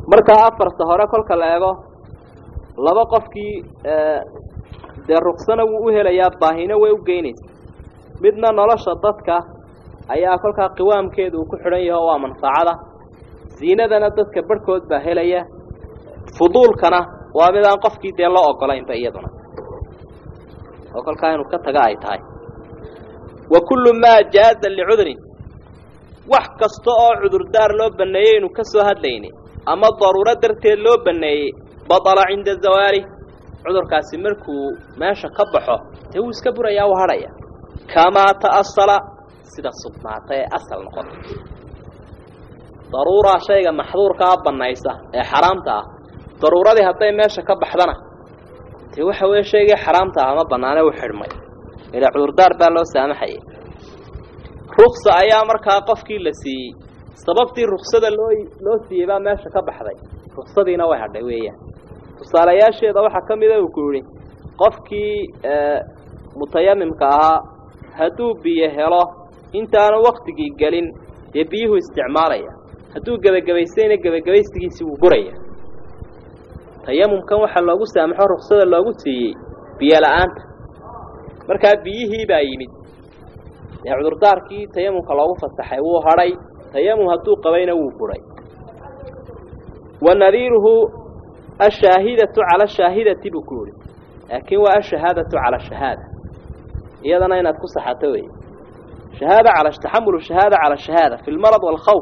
markaa afarta hore kolka la eego laba qofkii dee ruqsana wuu u helayaa baahina way u geynaysa midna nolosha dadka ayaa kolkaa qiwaamkeedu uu ku xidhan yahay waa manfacada ziinadana dadka barhkood baa helaya fuduulkana waa midaan qofkii dee loo ogolaynba iyaduna oo kolkaa inuu ka taga ay tahay wa kullu maa jaaza licudrin wax kasta oo cudurdaar loo baneeyey inuu ka soo hadlayni ama daruuro darteed loo baneeyey batala cinda zawaali cudurkaasi markuu meesha ka baxo dee wuu iska burayaa u hadhaya kamaa ta'asala sida sugnaata ee asal noqota daruuraa shayga maxduurkaa banaysa ee xaraamta ah daruuradii hadday meesha ka baxdana dee waxa weeye shaygii xaraamta ah ma bannaane u xidhmay ilaa cudurdaar baa loo saamaxayay ruksa ayaa markaa qofkii la siiyey sababtii ruksada loo siiyey baa meesha ka baxday ruksadiina way hadhay weeyaan tusaalayaasheeda waxaa ka mida uu ku yidhi qofkii mutayamimka ahaa hadduu biyo helo intaanu waktigii gelin dee biyuhu isticmaalaya hadduu gebagabaystayna gebagabaystigiisii wuu buraya tayamumkan waxaa loogu saamaxo ruksada loogu siiyey biyo la-aanta markaa biyihii baa yimid dee cudurdaarkii tayamumka loogu fasaxay wuu hadhay tayamum hadduu qabayna wuu buray wanadiiruhu ashaahidatu cala ashaahidati buu ku yidhi laakiin waa ashahaadatu cala shahaada iyadana inaad ku saxato wey shahaada cala taxamulu shahaada cala shahaada fi lmarad waalkhawf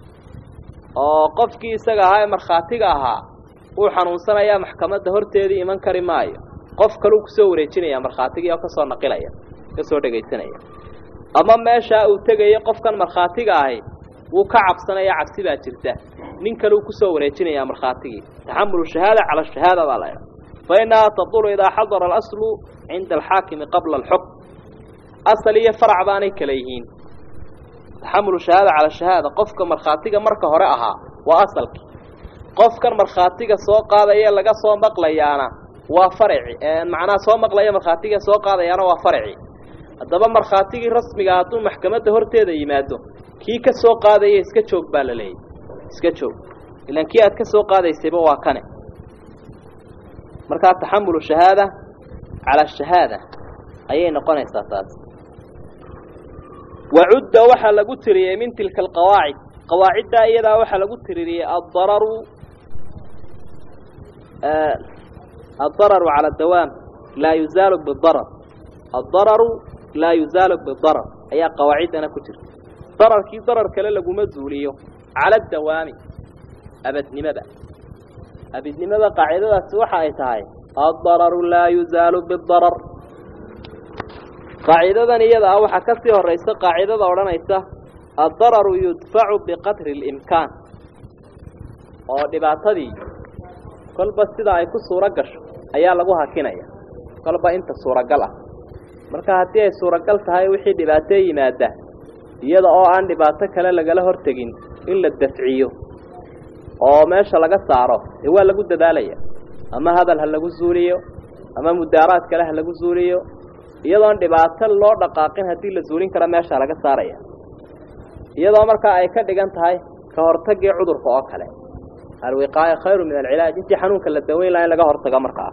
oo qofkii isaga ahaa ee markhaatiga ahaa wuu xanuunsanayaa maxkamadda horteedii iman kari maayo qof kaleu kusoo wareejinaya markhaatigii oo kasoo naqilaya kasoo dhegaysanaya ama meeshaa uu tegayo qofkan markhaatiga ahi wuu ka cabsanaya cabsi baa jirta nin kaleu kusoo wareejinaya markhaatigii taxamulu shahaada cala shahaada baa la yidhaha fa innahaa tabdulu idaa xadara alaslu cinda alxaakimi qabla alxukm asal iyo farac baanay kala yihiin taxamulu shahaada cala shahaada qofka markhaatiga marka hore ahaa waa asalkii qofkan markhaatiga soo qaadaya laga soo maqlayaana waa faraci macnaha soo maqlaya markhaatiga soo qaadayaana waa faraci haddaba markhaatigii rasmiga hadduu maxkamadda horteeda yimaado kii ka soo qaadaya iska joog baa la leeyahy iska joog ilaan kii aad ka soo qaadaysayba waa kane markaa taxamulu shahaada cala shahaada ayay noqonaysaa taas wacudda waxaa lagu tiriyey min tilka alqawaacid qawaaciddaa iyadaa waxaa lagu tiriyey addararu cala dawaam laa yuzaalu bidarar addararu laa yuzaalu bidarar ayaa qawaaciddana ku jirta dararkii darar kale laguma zuuliyo cala dawaami abidnimada qaacidadaasi waxa ay tahay addararu laa yuzaalu bidarar qaacidadan iyada ah waxaa ka sii horaysa qaacidada odhanaysa addararu yudfacu biqadri اlimkaan oo dhibaatadii kolba sida ay ku suuro gasho ayaa lagu hakinaya kolba inta suuragal ah marka haddii ay suuragal tahay wixii dhibaatee yimaada iyada oo aan dhibaato kale lagala hortegin in la dafciyo oo meesha laga saaro dee waa lagu dadaalaya ama hadal ha lagu zuuliyo ama mudaaraad kale ha lagu zuuliyo iyadoon dhibaato loo dhaqaaqin haddii la zuulin karo meesha laga saaraya iyadoo markaa ay ka dhigan tahay ka hortagii cudurka oo kale alwiqaaya khayru min alcilaaj intii xanuunka la daweyn lahaa in laga hortago markaa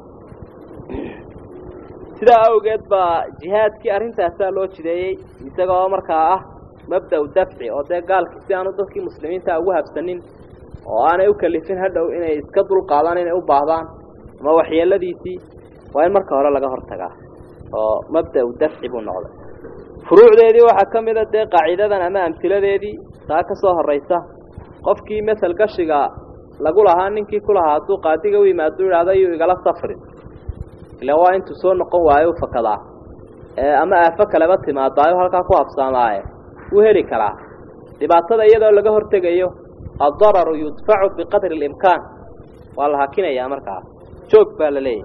sidaa awgeed baa jihaadkii arrintaasaa loo jideeyey isagoo markaa ah mabda-u dafci oo dee gaalkii si aanu dadkii muslimiinta ugu habsanin oo aanay u kalifin hadhow inay iska dulqaadaan inay u baahdaan ama waxyeeladiisii waa in marka hore laga hortagaa oo mabda-u dafci buu noqday furuucdeedii waxaa ka mida dee qaacidadan ama amhiladeedii taa ka soo horraysa qofkii masel gashiga lagu lahaa ninkii ku lahaa hadduu qaadiga u yimaado yidhahda yuu igala safrin ila waa intuu soo noqon waayo u fakadaa ama aafo kaleba timaadaayo halkaa ku habsaamaaye wuu heli karaa dhibaatada iyadoo laga hortegayo addararu yudfacu biqadri اlimkaan waa la hakinayaa markaa joog baa la leeyahay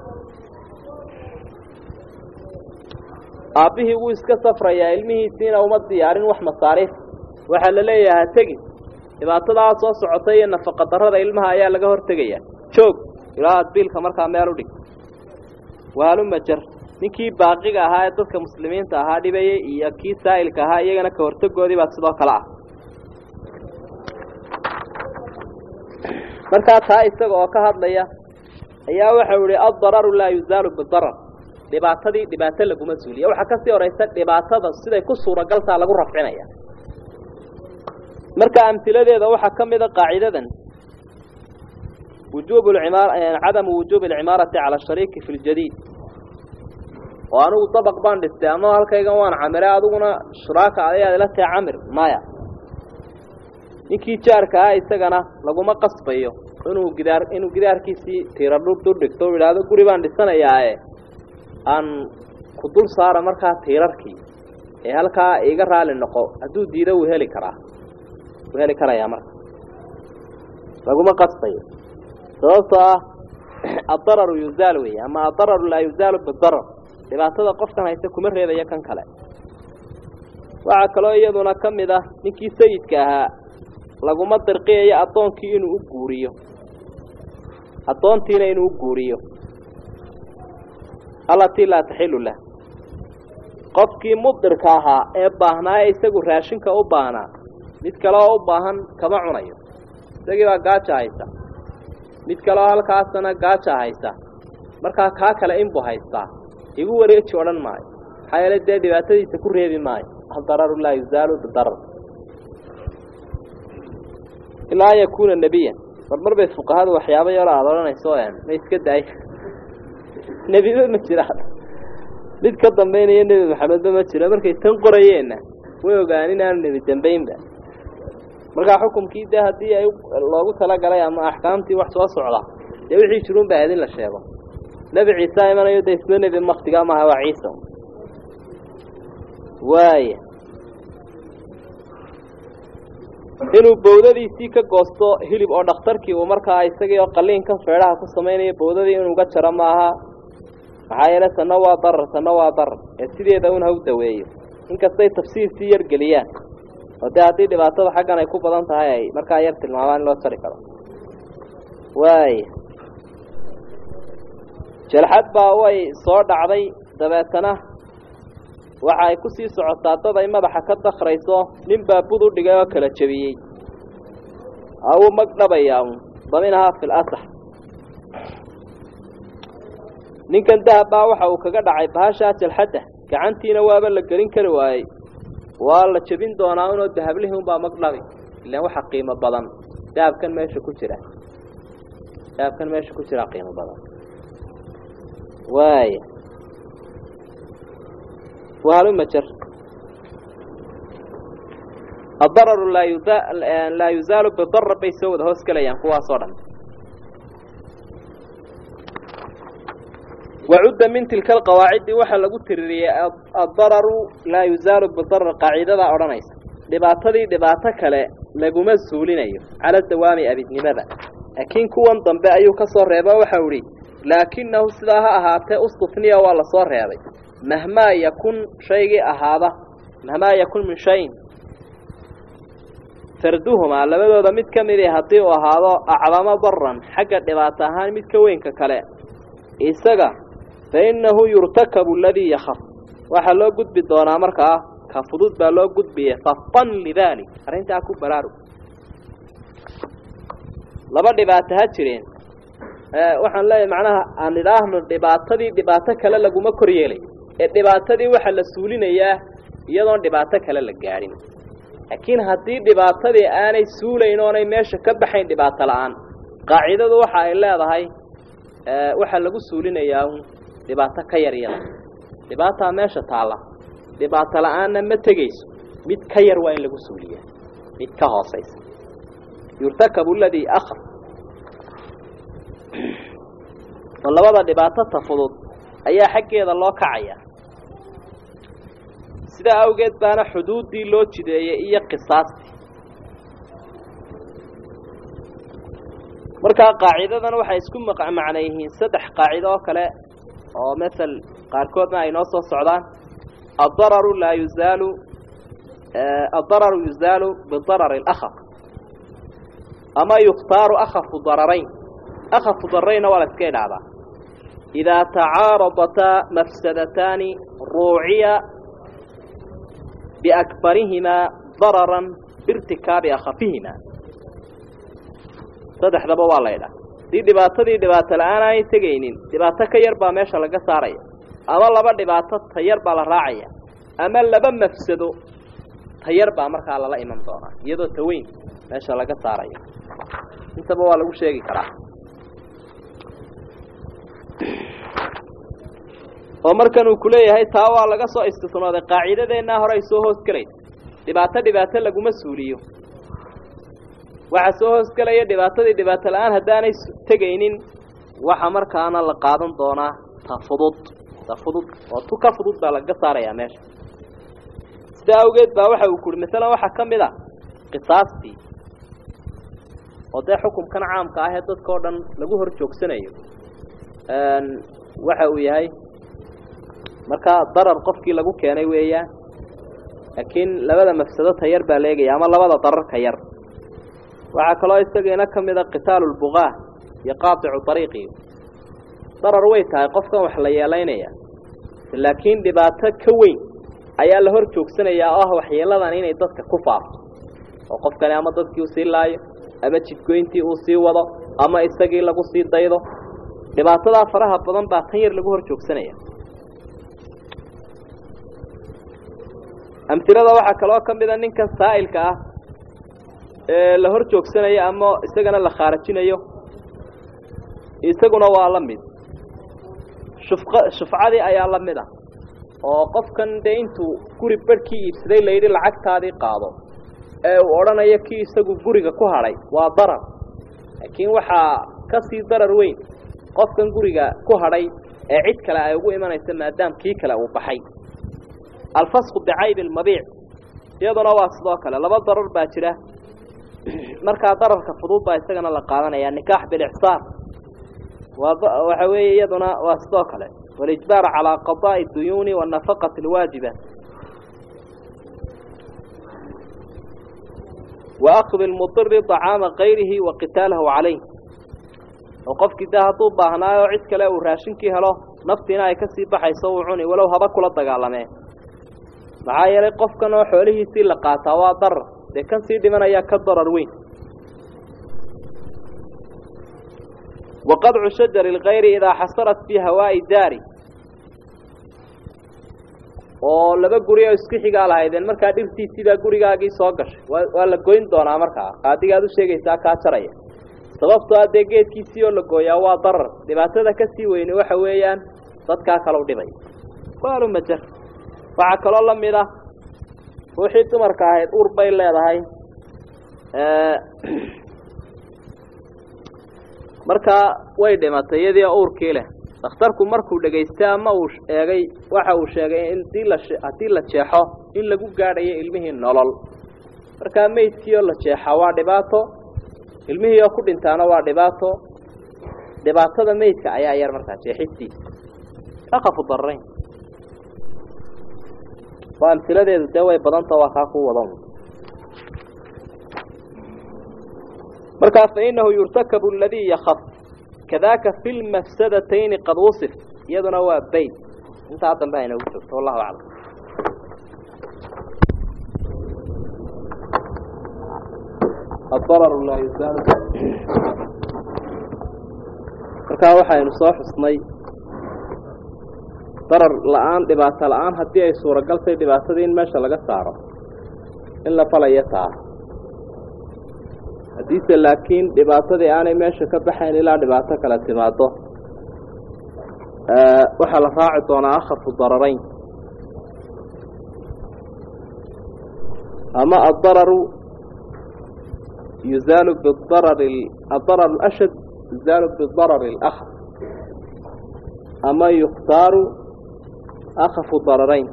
aabbihii wuu iska safrayaa ilmihiisiina uma diyaarin wax masaariif waxaa la leeyahay ha tegin dhibaatadaa soo socotay iyo nafaqa darrada ilmaha ayaa laga hortegayaa joog ilaa aad biilka markaa meel u dhig waaluma jar ninkii baaqiga ahaa ee dadka muslimiinta ahaa dhibayey iyo kii saa'ilka ahaa iyagana ka hortagoodii baa sidoo kale ah markaa taa isaga oo ka hadlaya ayaa waxa uu yiri ad-dararu la yuzalu bid-darar dhibaato laguma suuliyo waxa ka sii horeysa dhibaatada siday ku suuragaltaa lagu rafcinaya marka amtiladeeda waxa kamid ah qaacidadan وجوب العمارة عدم وجوب العمارة على الشريك في الجديد وأنا طبق بان الاستعمال هالكيغان وان عمري أدونا شراكة عليها لا تعمر مايا نكي جاركا إستغانا لغو ما قصبيو إنو جدار كيسي تيرالوب دور دكتور بلادو قريبان لسانا ياهي أن كدول صار مركا تيراركي هالكا إيغر رالي النقو أدو ديدا وهالي كرا يا مركا لغو ما قصبيو sababta ad-darar yuzal way ama ad-darar la yuzal bid-darar dhibaatada qofkan haysta kuma reebaya kan kale waxa kale iyaduna kamid ah ninkii sayidka ahaa laguma dirqiyo adoonkii inuu u guuriyo adoontiina inuu u guuriyo allati la tahilu la qofkii mudirka ahaa ee baahnaa isagu raashinka u baahna mid kale oo u baahan kama cunayo isagii baa gaaja haysta mid kale halkaasna gaaja haysta marka ka kale in buu haysta igu wareeji oran maayo xayalada dhibaatadiisa ku reebi maayo ad-darar la yuzalu bid-darar ila yakuna nabiyan marba fuqahaadu waxyaabo yar ah oranayso ma iska day nabiga ma jira mid ka dambeynaya nabi maxamed ma jira markay tan qorayeen way ogaan inaan nabi dambeynba marka xukumkiida hadii ay loogu tala galay ama ahkaamtii wax soo socda ee wixii jirun baa idin la sheego nabi ciisa imanayo deysna nabi maqtiga ma hawa ciisa waay inuu bowdadiisii ka goosto hilib oo dhakhtarkii uu markaa isagii oo qaliinka feeraha ku sameeyay bowdadii inuu uga jaro maaha maxaa yeelay sanawaa darar ee sideeda uu u daweeyo inkastay tafsiirtii yar galiyaan ودي dhibaatada xaqan ay ku badan tahay marka yar tilmaamaan loo sari karo way jalxad baa way soo dhacday dabeetana waxa ay ku sii socotaa dad ay madaxa ka dakhrayso nin baa budu dhigay oo kala jabiyay aw magdhabaya daminaha fil asah ninkan dahaba waxa uu kaga dhacay bahasha jalxada gacantiina waaba la gelin kari waayay wala jabin doonaa inuu dahablihi baa magdhabi ilaa waxa qiimo badan dahabkan meesha ku jira qiimo badan way walu majar ad-darar la yuzalu bid-darr baysawd hoos kalayaan kuwa soo dhan وعد من تلك القواعد وحا لغو تريري الضرر لا يزال بالضرر قاعدة أورانيس دباتة كلا لغو مسؤولين على الدوام أبيت لماذا لكن كوان ضنباء أيو كسر ريبا وحوري لكنه سلاها أهابته أصطفنية ولا صار ريبا مهما يكون شيء أهابه مهما يكون من شيء فردوهما لماذا دمت كميري هطيء وهذا أعظم ضرا حق دباتهان متكوين ككلا إساقا فإنه يرتكب الذي يخف وحلو قد بالدونا مركا كفضود بالو قد بيه فطن لذلك أرينت أكو برارو لبا دباتها جرين وحن لا معناها أن الأهم دباتك للقو مكريلي الدباتة وحل السولين إياه يضون دباتك للقارين لكن هذه دباتة آني سولين واني ماشا كبحين دباتة الآن قاعدة وحا إلا هاي وحل لقو السولين إياه dhibaato ka yar yar dhibaato meesha taala dhibaato la'aan ma tagayso mid ka yar waa in lagu suuliyaa mid ka hooseysa yurtakabu alladhi akhar labada dhibaato tafudud ayaa xaqeeda loo kacaya sida awgeed baana xuduudii loo jideeyay iyo qisaastii marka qaacidadan waxa isku macnaayeen saddex qaacido oo kale أو مثل قاركود ما ينص الصعدان الضرر يزال بالضرر الأخف أما يختار أخف ضررين ولا سكين هذا إذا تعارضتا مفسدتان روعية بأكبرهما ضررا بارتكاب أخفهما saddexdaba waa la yidhaha haddii dhibaatadii dhibaato la-aan aanay tegaynin dhibaato ka yar baa meesha laga saaraya ama laba dhibaato tayar baa la raacaya ama laba mafsado tayar baa markaa lala iman doonaa iyadoo taweyn meesha laga saaraya intaba waa lagu sheegi karaa oo markan uu ku leeyahay taa waa laga soo istisnooday qaacidadeennaa hore ay soo hoos galaysa dhibaato laguma suuliyo waxa soo hoos galaya dhibaatadii dhibaato la-aan haddaanay tegaynin waxa markaana la qaadan doonaa ta fudud oo tu ka fudud baa laga saarayaa meesha sidaa awgeed baa waxa uu kuri maalan waxaa ka mid a qisaastii oo dee xukunkan caamka ah ee dadka oo dhan lagu hor joogsanayo waxa uu yahay markaa darar qofkii lagu keenay weeyaan laakiin labada mafsado tayar baa la eegaya ama labada darar ka yar waxaa kaloo isagana ka mid a qitaalu lbuqaa iyo qaaticu ariiqi darar way tahay qofkan wax la yeelaynaya laakiin dhibaato ka weyn ayaa la hor joogsanayaa oo ah waxyeeladan inay dadka ku faafto oo qofkani ama dadkii uu sii laayo ama jidgoyntii uu sii wado ama isagii lagu sii daydo dhibaatadaa faraha badan baa tan yar lagu hor joogsanaya amhilada waxaa kaloo ka mid a ninkan saa'ilka ah ee la hor joogsanayo ama isagana la khaarajinayo isaguna waa la mid shufcadii ayaa la mid ah oo qofkan dee intuu guri barhkii iibsaday la yidhi lacagtaadii qaado ee uu odhanayo kii isagu guriga ku hadhay waa darar laakiin waxaa ka sii darar weyn qofkan guriga ku hadhay ee cid kale ay ugu imanaysa maadaam kii kale uu baxay alfasqu bicayb almabiic iyaduna waa sidoo kale laba darar baa jira markaa dararka fudud baa isagana la qaadanaya nikaax bilixsaan waxa weeye iyaduna waa sidoo kale walijbaar calaa qadaa'i duyuuni wanafaqati alwaajiba waakdi lmudiri طacaama kayrihi wa qitaalahu calayh oo qofkii daa hadduu baahnaayo cid kale uu raashinkii helo naftiina ay kasii baxayso uu cuni walow haba kula dagaalamee maxaa yeelay qofkan oo xoolihiisii la qaataa waa darar dee kan sii dhimanayaa ka darar weyn waqadcu shajari lkayri idaa xasarat fii hawaa'i daari oo laba guri oo isku xigaa lahaydeen markaa dhirtiisiibaa gurigaagii soo gashay waa la goyn doonaa markaa qaadigaad u sheegaysaa kaa jaraya sababtoo a dee geedkiisii oo la gooyaa waa darar dhibaatada ka sii weyne waxa weeyaan dadkaa kalau dhibay waalumajar waxaa kaloo la mid ah ruuxii dumarka ahayd uur bay leedahay markaa way dhimatay iyadii oo uurkii leh dhakhtarku markuu dhegaystay ama uu eegay waxa uu sheegay in haddii la jeexo in lagu gaadhayo ilmihii nolol markaa meydkii oo la jeexa waa dhibaato ilmihii oo ku dhintaana waa dhibaatada meydka ayaa yar markaa jeexistiisa aqafu darrayn waa amhiladeedu dee way badanta waa kaa ku wadan markaa fainahu yurtakabu aladii yakaf kadaaka fi lmafsadatayni qad wusif iyaduna waa bayd intaa dambe aynagu joogto wallahu aclam الضرر لا يزال markaa waxaynu soo xusnay darar la-aan dhibaato la-aan haddii ay suuragal tahay dhibaatadii in meesha laga saaro in la falayo taa haddiise laakiin dhibaatadii aanay meesha ka baxayn ilaa dhibaato kale timaado waxaa la raaci doonaa akhafu dararayn ama adararu يزال بالضرر الضرر الأشد يزال بالضرر الأخف أما يختار أخف الضررين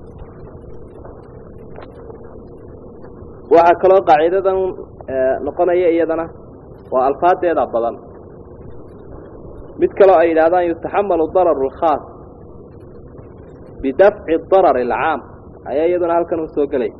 وعكلا قاعدة نقنا يأيدنا وألفات يدا بدن مثل أيضا يتحمل الضرر الخاص بدفع الضرر العام أيضا هل كانوا سوق لي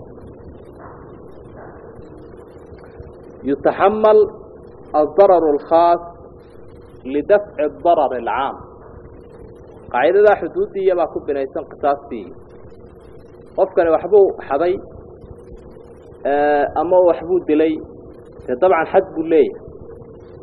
يتحمل الضرر الخاص لدفع الضرر العام قاعدة حدودية ما كنت بنيسان قصاص فيه قفكني وحبو حبي أما وحبو دلي طبعا حد لي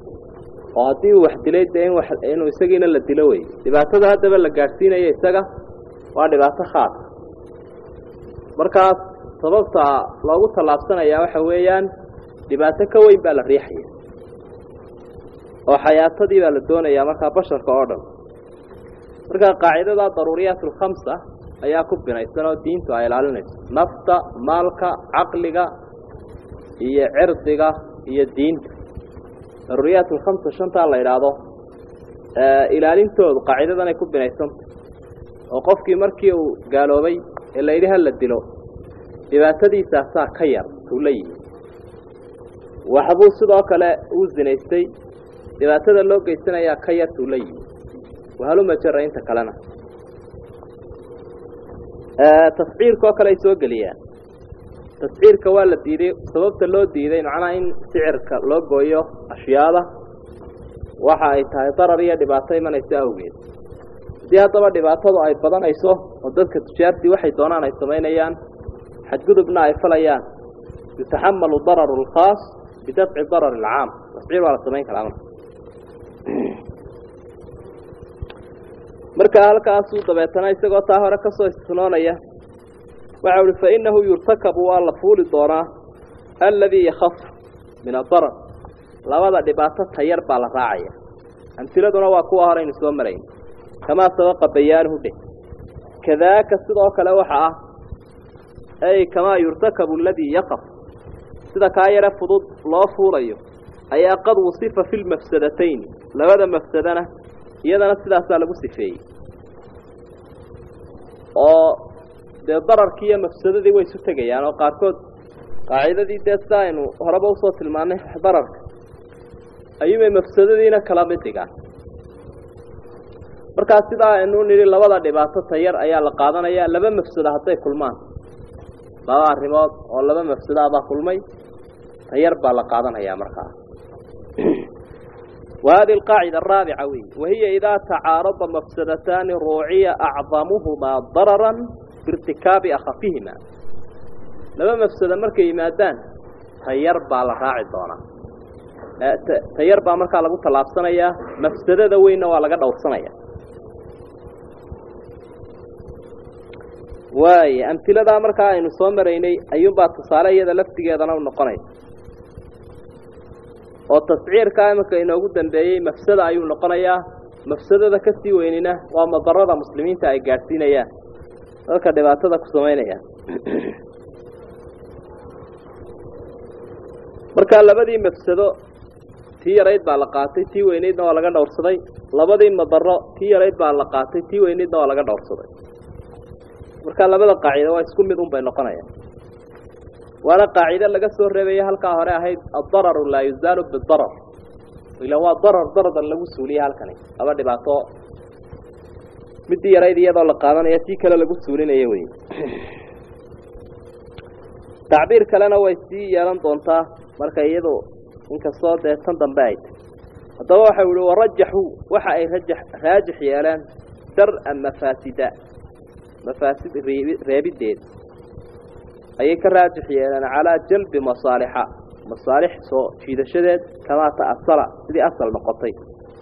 وهذه وحدلي دين إنه يسقينا للدلوي دبعته هذا بل جالسين يسقى ودبعته خاط مركز sababta loogu talaabsanayaa waxa weeyaan dhibaato ka weyn baa la riixaya oo xayaatadii baa la doonayaa marka basharka oo dhan marka qaacidada daruuriyatul khamsa ayaa ku binaysan oo diintu ay ilaalinayso nafta maalka aqliga iyo cirdiga iyo diinta daruuriyatul khamsa shanta la yiraahdo ilaalintoodu qaacidadan ay ku binaysan oo qofkii markii uu gaaloobay ee la yiraahdo la dilo dhibaatadiisa saa ka yar tulay waxbuu sidoo kale uu zinaystay dhibaatada loo geysanaya ka yar tulay waxa ma jira inta kalena tasciirka kale soo galiya tasciirka waa la diiday sababta loo diiday macna in sicirka loo gooyo ashyaada waxa ay tahay darar iyo dhibaato imanaysa awgeed hadii hadaba dhibaatadu ay badanayso oo dadka tijaartii waxay doonaan ay sameynayaan حدقدبنا أي فليان يتحمل ضرر الخاص بدفع ضرر العام تصعير ولا سمين كلامنا مركا هلك أصول طبيعتنا يسقط طاهرة كسو استثنانية وعول فإنه يرتكب والله فول الضرر الذي يخف من الضرر لا وضع دباتة يربع الراعية أمثلتنا وقوة هرين سوى مرين كما سبق بيانه به كذاك الصدق لوحة أي كما يرتكب الذي يقف سيدا كايرة فضود لا فوريه أي قد وصف في المفسدتين لماذا مفسدنا يدنا سيدا سالب وصفيه ضرر كيا مفسدة دي ويسوتك يعني وقاركود قاعدة دي تستا إنه هرب وصوت المعنى ضرر أيوة مفسدة دينا كلامتك marka sida inuu niri labada dhibaato tayar ayaa la qaadanaya laba mafsada haday kulmaan laba arrimood oo laba mafsada ba kulmay tayar baa la qaadanaya marka وهذه القاعدة الرابعة وهي إذا تعارض مفسدتان روعية أعظمهما ضررا بارتكاب أخفهما لما مفسدة مركي مادان تيار بالراعي دونا تيار بامركا لغو طلاب سنية مفسدة دوين ولغا دور سنية واي أمثلة دا مركا إنو سومريني أيوم با تصالي يدا لفتقى دانا ونقني والتصعير كامك إنو قدن بأي مفسدة أيوم نقنية مفسدة دا كسي ويننا ومضرر مسلمين تاي قارسين اياه halka dhibaatada ku sameeynaya marka labadii mafsado tii yareed baa la qaatay tii weyneedna waa laga dhowrsaday labadii madaro tii yareed baa la qaatay tii weyneedna waa laga dhowrsaday marka labada qaacido waa isku mid un bay noqonayaan wala qaacido laga soo reebay halka hore ahayd ad-darar la yuzalu bid-darar ila waa darar lagu suuliyo halkan aba dhibaato mid yareed iyadoo la qaadanaya tii kale lagu suulinayay way تعبير كلنا ويسي يلان دونتا marka iyadu inkastoo tan dambe ay hadaba waxa uu warajaxu waxa ay raajix yeelan dar mafasid reebideed ay ka raajix yeelan ala jalb masalih soo fiidashadeed kama taasala sidii asal noqotay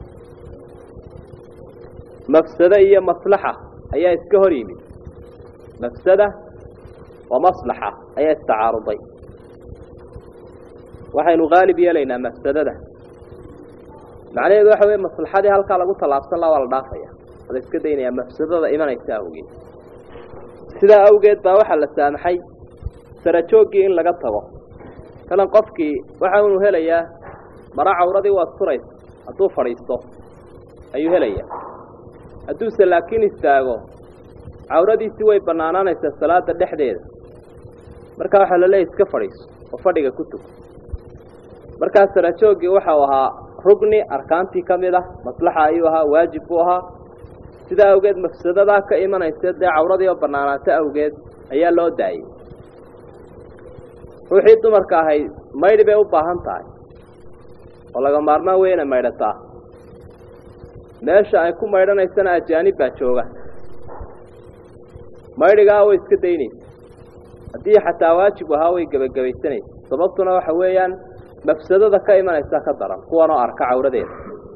mafsada iyo maslaha ayaa iska hor yimid mafsada ومصلحة أي التعارضي وحين غالب يلينا مفسدة معنى ذو حوي مصلحة دي هالكا لقو طلاب صلى الله عليه وسلم هذا اسكدين يا مفسدة إيمان يتاوغي سيدا أوغيد باوحا لسامحي سرچوكي إن لقطبه كان قفكي وحاونو هليا مرا عوردي والصريس أدو فريستو أيو هليا أدو سلاكين استاغو عوردي سوي بنانانيسا الصلاة الدحديد marka waxa la leeyahay iska fariiso oo fadhiga ku tug marka saraajoogii waxa ahaa rugni arkaantii kamida maslaxa ayuu ahaa waajib u ahaa sida awgeed mafsadada ka imanaysa cawradii oo banaanaata awgeed ayaa loo daayay ruuxii dumarka ahay maydhi bay u baahan tahay oo laga maarmaan weyn maydhata meesha ay ku maydhanaysana ajaanib baa jooga maydhiga way iska daynaysaa hadii xataa waajib waxa way gabagabaysanay sababtuna waxa weeyaan mafsadada ka imanaysa ka daran kuwan oo arka cawradeeda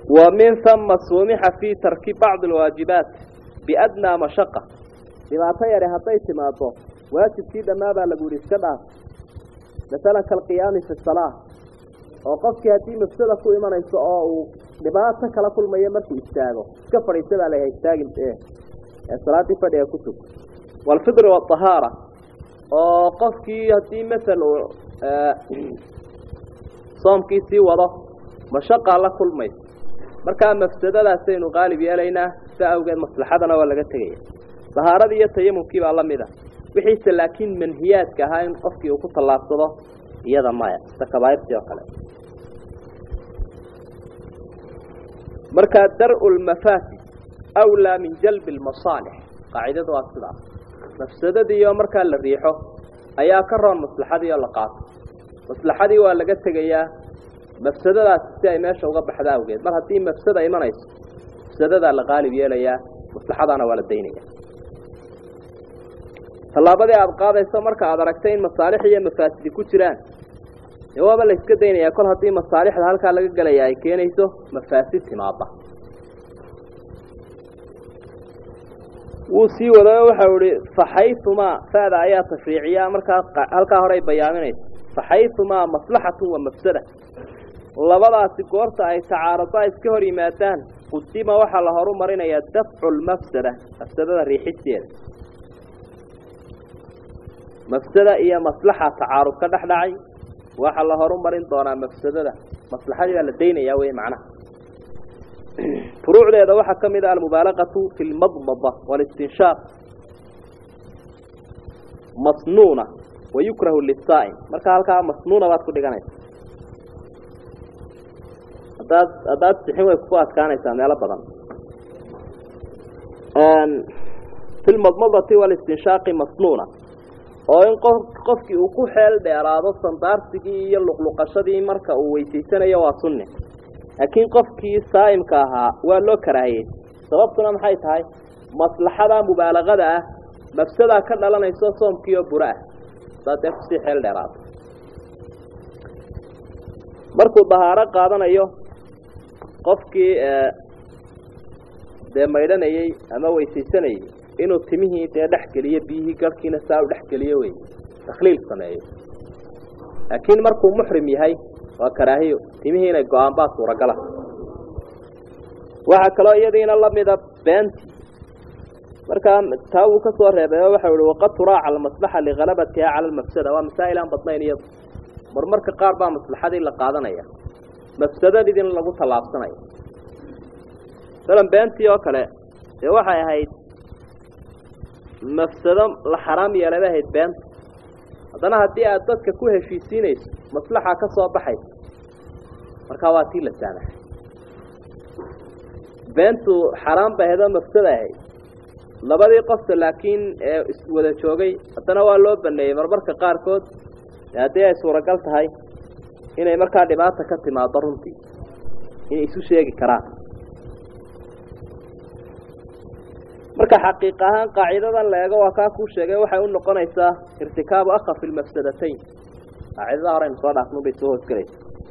ومن ثم سمح في ترك بعض الواجبات بأدنى مشقة بما طير هطيت ما طو واجب كده ما بلغوا السبع مثلا كالقيام في الصلاة وقفك هاتي مفسدة كو إيمان يسعى لباسك على كل ما يمرك يستاغو كفر يستاغ عليها يستاغ الصلاة فدي كتب والفطر والطهارة وقفك هاتي مثل صومك سي وضع مشقة على كل ما marka mafsadadaasaynu qaalib yeelayna saawgeed maslaxadana waa laga tagay tahaarada iyo tayamumkii baa la mid ah wixii laakiin manhiyaadka ahaa in qofkii uu ku talaabsado iyada maya takabaayirtii oo kale marka dar'ul mafasid awla min jalb al masalih qaacidadu waa sidaa mafsadada iyo marka la riixo ayaa ka roon maslaxadii la qaato maslaxadii waa laga tagayaa mafsadadaas si ay meesha uga baxda awgeed mar hadii mafsada imanayso mafsadada la qaalib yeelaya maslaxadana waa la deynaya talaabada aad qaadayso marka aad aragtay in masaalix iyo mafaasid ku jiraan jawaab la iska deynaya kol hadii masaalixda halka laga galaya ay keenayso mafaasid timaada وسي ولا وحوري فحيثما فهذا آيات تشريعية مركا هلكا هوري بيامينيس فحيثما مصلحة ومفسدة labadaasi goorta ay tacaarada iska hor yimaadaan qudima waxa la horumarinaya daf'ul mafsada riixisteeda mafsada iyo maslaxa tacaarud ka dhaxdhacay waxa la horumarin doonaa mafsadada maslaxada la deynaya way macnaha furuucdeeda waxa kamid ah al-mubaalaqatu fil madmada wal istinshaq masnuuna wa yukrahu lis-saa'im marka halka masnuuna baad ku dhiganaysaa هذا تحين ويكفوات كان يسامي على بدن في المضمضة والاستنشاق مصنونة وإن قفك وكو حال بإرادة صندارتكي يلقلق شدي مركة ويسيسان يواصلني لكن قفك سائم كاها ولو كراهي سببتنا محايت هاي مصلحة مبالغة مفسدة كان لنا يسوسهم كيو براء تفسي حال بإرادة مركو الظهارة قادنا ايوه qofkii deemaydhanayay ama weysaysanayay inuu timihii dhex galiyo biyihii galkiina saa u dhex galiyo way takhliil sameeyo laakiin markuu muhrim yahay waa karaahiyo timihiina go'aan baa suuragala waxa kale iyadiina la mid ah beenti marka taa uu ka soo reebay waxa uu waqad turaaca al maslaha li ghalabatiha ala al mafsada wa masaa'il aan badnayn iyo marmarka qaar baa maslaxadii la qaadanaya mafsadadii lagu talaabsanayo salan beenti oo kale ee waxay ahayd mafsado la xaraam yeelayd beent hadana hadii aad dadka ku heshiisiinayso maslaxa ka soo baxay marka waa tii la saamaxay beentu xaraam baahida mafsada ahayd labadii qof laakiin wada joogay hadana waa loo baneeyay marmarka qaar kood hadii ay suuragal tahay inay markaa dhibaato ka timaado runtii inay isu sheegi karaan marka xaqiiq ahaan qaacidadan la eego waa ka ku sheegay waxay u noqonaysaa irtikaabu akhaf fil mafsadatayn qaacidada hore soo dhaafno bay soo hoosgalay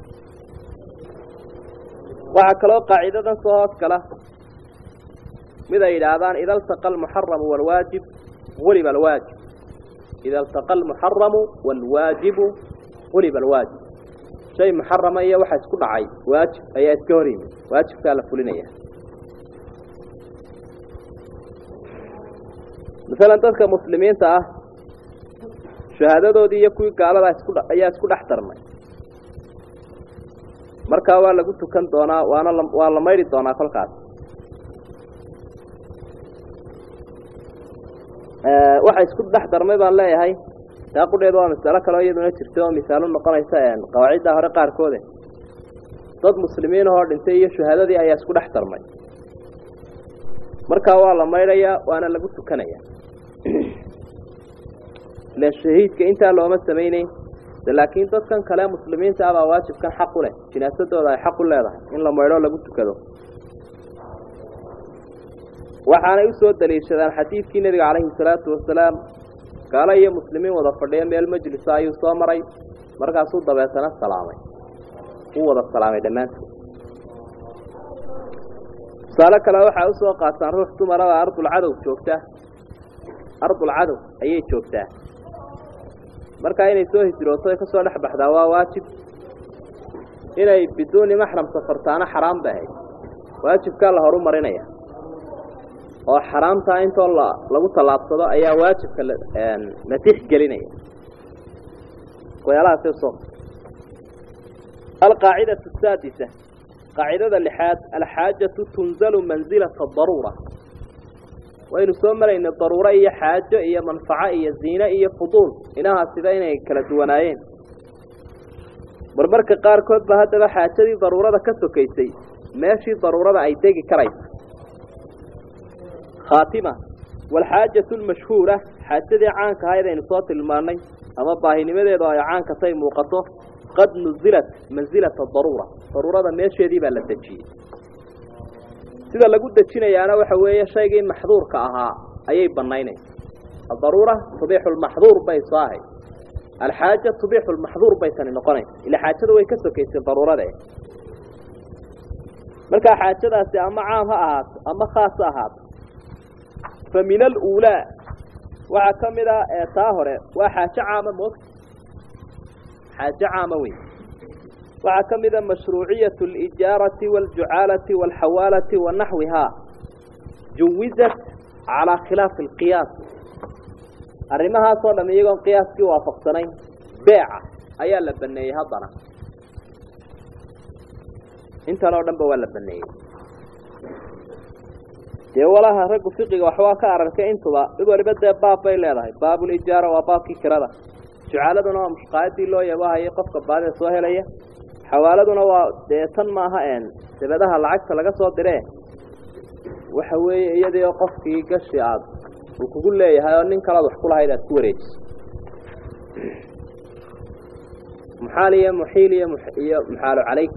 waxa kale oo qaacidadan soo hoosgala mid ay yiraahdaan idha altaqa al-muharram wal waajib غلب الواجب إذا التقى المحرم والواجب غلب الواجب شيء محرم أي واحد كل عاي واجب أي أسكوري واجب كلا فلنية مثلا تذكر مسلمين تأه شهادة دي يكوي قال لا أي كل احترمه marka waa lagu tukan doonaa waa la mayri doonaa kolkaas waxa isku dhax darmay baan leeyahay taaqodeedu waa mas'ala kale iyaduna jirto oo misaal noqonaysa qawaacida hore qaar koode dad muslimiin oo dhintay iyo shahaadadii ayaa isku dhax darmay marka waa la mayraya waana lagu tukanaya la shahiidka inta looma sameeyay laakiin dadkan kale muslimiinta ah waajibkan xaq u leh jinaasadooda ay xaq u leedahay in la mayro lagu tukado waxaana u soo daliishadaan xadiidkii nabiga kaleeyhi salaatu wasalaam qaala iyo muslimiin wada fadhiyeen meel majlis ayuu soo maray markaas uu dabeetana salaamay uu wada salaamay dhamaantood tusaale kale waxaa u soo qaataan ruux dumarada ardul cadow joogtaa ardul cadow ayay joogtaa marka inay soo hijrooto ay ka soo dhex baxdaa waa waajib inay biduuni maxram safartaana xaraam bahay waajibka la horumarinaya oo xaraamta intoo lagu talaabsado ayaa waajibka la tixgelinaya qoyalaha soo القاعدة السادسة قاعدة اللحاد الحاجة تنزل منزلة الضرورة وإن سمر إن الضرورة هي حاجة هي منفعة هي زينة هي فضول إنها سيدين كلا دوانايين برمرك قاركود بهذا حاجة دي ضرورة كسو كيسي ماشي ضرورة أي تيجي كريس خاتمة والحاجة المشهورة حاجة دي عانك هاي إن صوت الماني أما باهيني ماذا يضايا عانك سي موقته قد نزلت منزلة الضرورة ضرورة ماشي دي بقى للتجيء سيدا لقود تجيني أنا وحوية شيء محظور كأها أي بنيني الضرورة تبيح المحظور بيصاهي الحاجة تبيح المحظور بيساني نقني إلا حاجة دوي كسو كيسي الضرورة دي مركا حاجة داسي أما عامها أهات أما خاصة أهات فمن الأولى وعكمل طاهرة وحاجة عامة موت حاجة عاموي وعكمل مشروعية الإجارة والجعالة والحوالة ونحوها جوزت على خلاف القياس أرمها صار لما يقول قياس وافق سنين بيعة أيها لبنية هضنا انت لو دنبا ولا بنية dee walaha rag fiqiga waxba ka ararka intuba ido ribada baab bay leedahay baabul ijaara waa baabkii kirada jucaaladuna waa mushqaadii loo yabahay qofka baadida soo helaya xawaaladuna waa deetan ma aha sabadaha lacagta laga soo diree waxa weeye iyadoo qofkii gashi aad uu kugu leeyahay oo nin kala wax ku lahayd aad ku wareejiso muxaaliya muhiiliya muxaalu calayk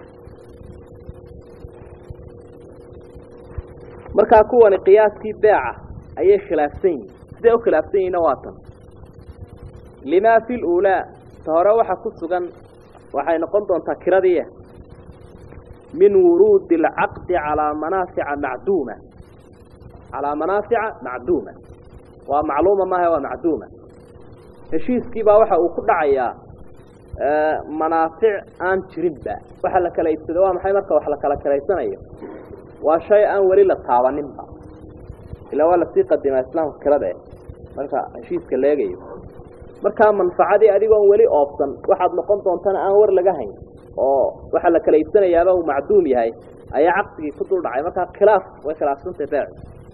marka kuwani qiyaaskii beeca ayay khilaafsan sidee u khilaafsan waatan lima fil ula tahara waxa ku sugan waxay noqon doontaa kiradii min wurud al aqd ala manafi'a ma'duma wa macluuma ma huwa ma'duma heshiiskii baa waxa uu ku dhacayaa manaafic aan jirinba waxa la kala iibsado waa maxay marka wax la kala kaleysanayo وشيء ولي للطاوانين إلا ولا ثقة دم إسلام كرده مركا شيء كلاجي مركا منفعة دي أديكم ولي أوبشن واحد نقطة أنتنا أنور لجهين أو واحد لكلا يبتني يا أبو معدومي هاي أي عقد يفضل دعي مركا خلاف وخلاف سنت باع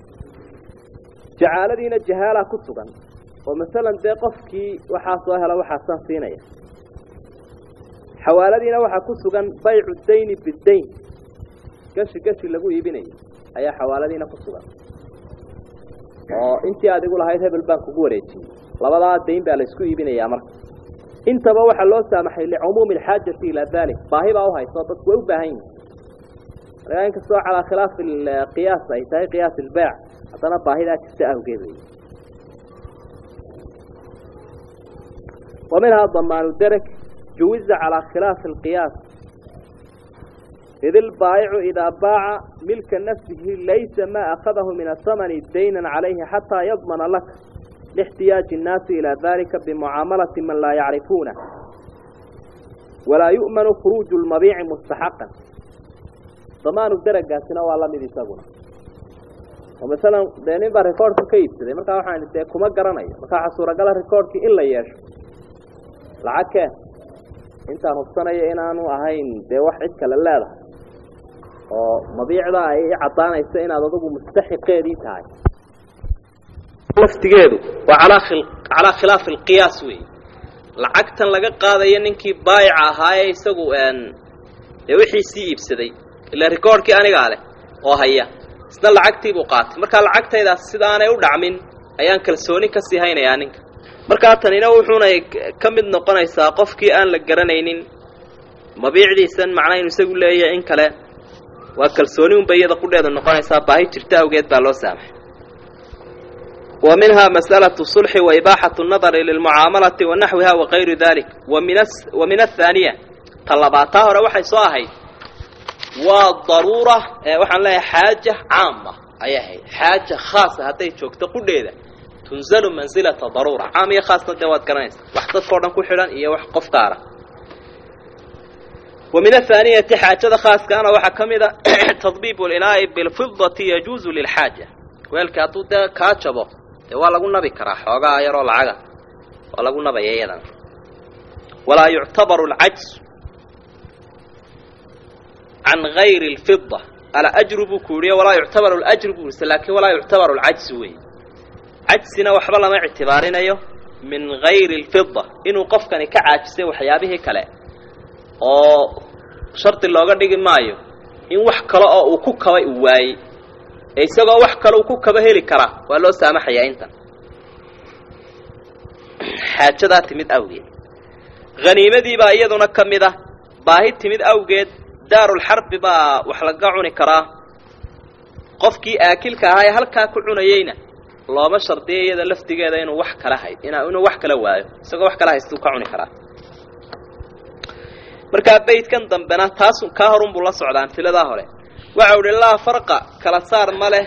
جعل دين الجهالة كتبا ومثلا دقفكي وحاصها لا وحاسن فينيا حوالدينا وحكتبا بيع الدين بالدين gashi lagu iibinay ayaa xawaaladina ku sugan oo intii aad igu lahayd hebel baan kugu wareejiyay labada deyn baa la isku iibinayaa marka intaba waxa loo saamaxay li umumi alhaajati ila dhalik baahiba oo hayso dadku way u baahan yihiin soo ala khilaaf alqiyaas ay tahay qiyaas albaa' hadana baahida kasta awgeeday ومنها ضمان الدرك جوز على خلاف القياس إذ البائع إذا باع ملك نفسه ليس ما أخذه من الثمن دينا عليه حتى يضمن لك لاحتياج الناس إلى ذلك بمعاملة من لا يعرفونه ولا يؤمن خروج المبيع مستحقا ضمان الدرجة سنة والله مذي ساقنا ومثلا دينين بريكورد كيف سيدي مركا وحان كما قراني مركا حصورة قال ريكورد إلا ياشو العكا انت نفسنا يئنانو أهين دي واحد كالله مبيعدا ay cadaanaysa inaad adigu mustaxiqeedii tahay waftigeedu waa ala khilaaf alqiyaas way lacagtan laga qaadayo ninkii baayic ahaa isagu wixii si iibsaday ila recordkii aniga leh oo haya isna lacagtii buu qaatay marka lacagtayda sidaanay u dhacmin ayaan kalsooni ka sii haynayaa ninka marka tanina wuxuuna kamid noqonaysaa qofkii aan la garanaynin mabiicdiisan macna inuu isagu leeyahay in kale وكالسوني بيض قديد النقايسة باهي ترتاو جيد بالوسامح ومنها مسألة الصلح وإباحة النظر للمعاملة ونحوها وغير ذلك ومن الثانية طلباتها روحي صاحي وضرورة وحن لها حاجة عامة أيها حاجة خاصة هتي جوكتا قديدة تنزل منزلة ضرورة عامية خاصة دوات كنايس وحطت كوردن كحلان إيا وحقف كارا ومن الثانية حاجة خاصة كان وحكم إذا تضبيب الإناء بالفضة يجوز للحاجة والكاتو ده كاتشبه ولا قلنا بكرا حوغا يرو العغا ولا قلنا بيايدا ولا يعتبر العجز عن غير الفضة على أجرب كوريا ولا يعتبر الأجرب لكن ولا يعتبر العجز وي عجزنا وحبلا ما اعتبارنا من غير الفضة إنه قفكني كعاجسه وحيابه كلا oo sharti looga dhigi maayo in wax kale oo uu ku kaba waay isagoo wax kale uu ku kaba heli kara waa loo saamaxayaa intan xaajada timid awgeed ganiimadii baa iyaduna kamida baahi timid awgeed daarul harb baa wax laga cuni karaa qofkii aakilka ahaa ee halka ku cunayayna looma shardiyeeyada laftigeeda inuu wax kala hay inuu wax kala waayo isagoo wax kala haysto ka cuni karaa marka beedkan dambena taas ka horun buu la socdaan tilada hore waxa uu ilaa farqa kala saar ma leh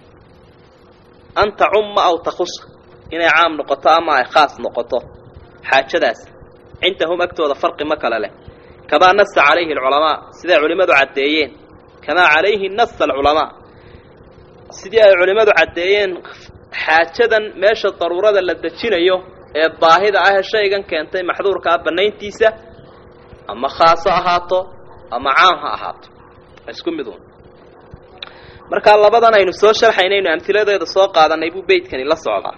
anta umma aw takhus inay caam noqoto ama ay khaas noqoto xaajadaas عندهم أكتوذ فرق مكلا له كما نص عليه العلماء سيدا علماء عديين كما عليه نص العلماء سيدا علماء عديين حاجدا ماشى الضرورة للدتشين أيوه باهدا عه الشيء كانت محظور كاب النينتيسة أما خاصة أهاته أما عامها أهاته أسكن بدون مركا الله بدنا ينسوش الحينين أمثلة ذي السوق هذا نيبو بيت كان الله صعبة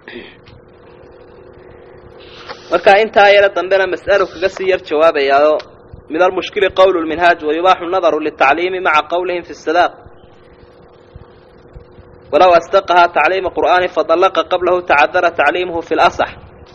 مركا انت يا دنبنا مسألة كغسير جواب يا من المشكلة قول المنهاج ويباح النظر للتعليم مع قولهم في السلاق ولو استقها تعليم قرآن فضلق قبله تعذر تعليمه في الأصح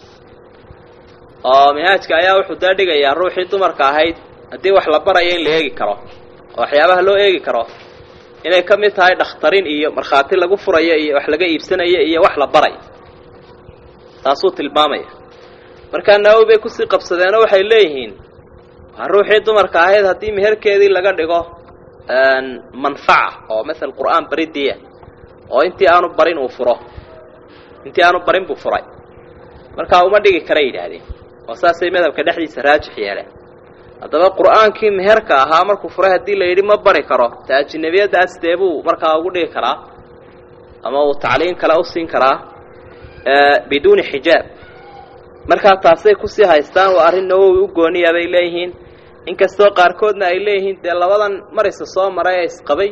منهاجك يا وحدا دغيا روحي دمرka ahayd hadii wax la barayo in la eegi karo waxyaabaha loo eegi karo inay kamid tahay dhakhtarin iyo marxaati lagu furayo iyo wax laga iibsanayo iyo wax la baray taasoo tilmaamaya marka naawbe ku si qabsadeen waxay leeyihiin ruuxii dumarka ahayd hadii meherkeedii laga dhigo manfaca oo mesela quraan baridiya oo intii aanu barin uu furo intii aanu barin buu furay marka uma dhigi kara yiraahdeen وساسي مذهب كدحديس راجح ياله هذا قرآنكي مهرك ها مركو فراه دي لا يري ما بري كرو تاج النبي دا استيبو مركا ugu dhigi kara ama uu tacliin kala u siin kara بدون حجاب marka taasay ku sii haystaan waa arin oo u gooniya bay leeyihiin inkastoo qaar koodna ay leeyihiin de labadan maraysa soo maray isqabay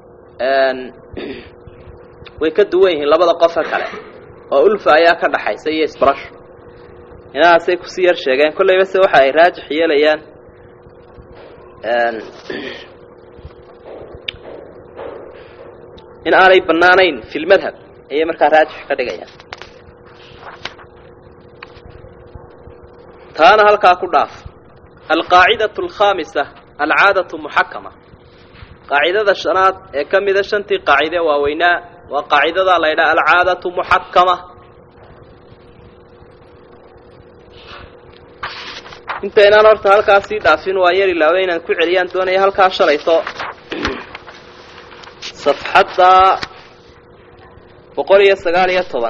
way ka duwan yihiin labada qof kale oo ulfa ayaa ka dhaxaysa iyo isbarash inaasay ku sii yar sheegeen kullayba se waxa ay raajix yeelayaan in aanay banaanayn fil madhab ay markaa raajix ka dhigayaan taana halka ku dhaaf alqaa'idatu alkhamisah al'aadatu muhakkama qaa'idada shanaad ee kamida shantii qaa'ide waaweynaa waa qaa'idada la yiraahdo al'aadatu muhakkama inta inaan horta halkaasi dhaafin waa yar ilaa inaan ku celiyaan doonaya halka shalayto safxada 119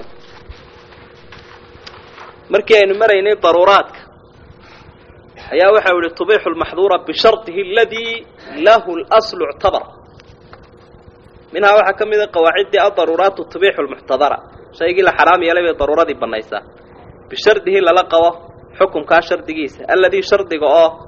markii aynu maraynay daruuraadka ayaa waxa uu tubiixu almahdura bi shartihi alladhi lahu al-asl i'tabar minha waxa kamida qawaacidi ad-daruuraat tubiixu al-muhtadara shaygi la xaraam yeelay daruuradii banaysa bi shartihi la qabo حكم كاشر دقيسة الذي شرطه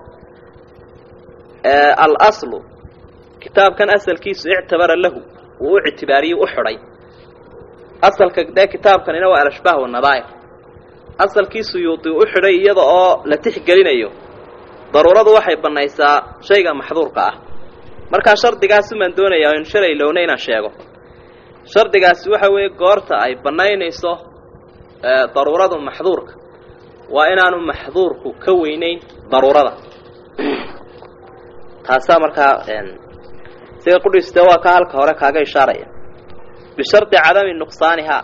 الأصل كتاب كان أسل كيس اعتبر له واعتباري وأحري أصل كده كتاب كان ينوى الأشباه والنظائر أصل كيس يوطي وأحري يضع لتحقلين أيه ضرورة وحي بالنيساء شيء محظور كاه مركا شرط قاسم من دونه ينشري لونين الشيء شرط قاسم وحوي قارتا أي بالنيساء ضرورة محظور وإنانو محظورك كوينين ضرورة تاسا مركا سيقول استوى كهالك هورك هاقا إشارة بشرط عدم نقصانها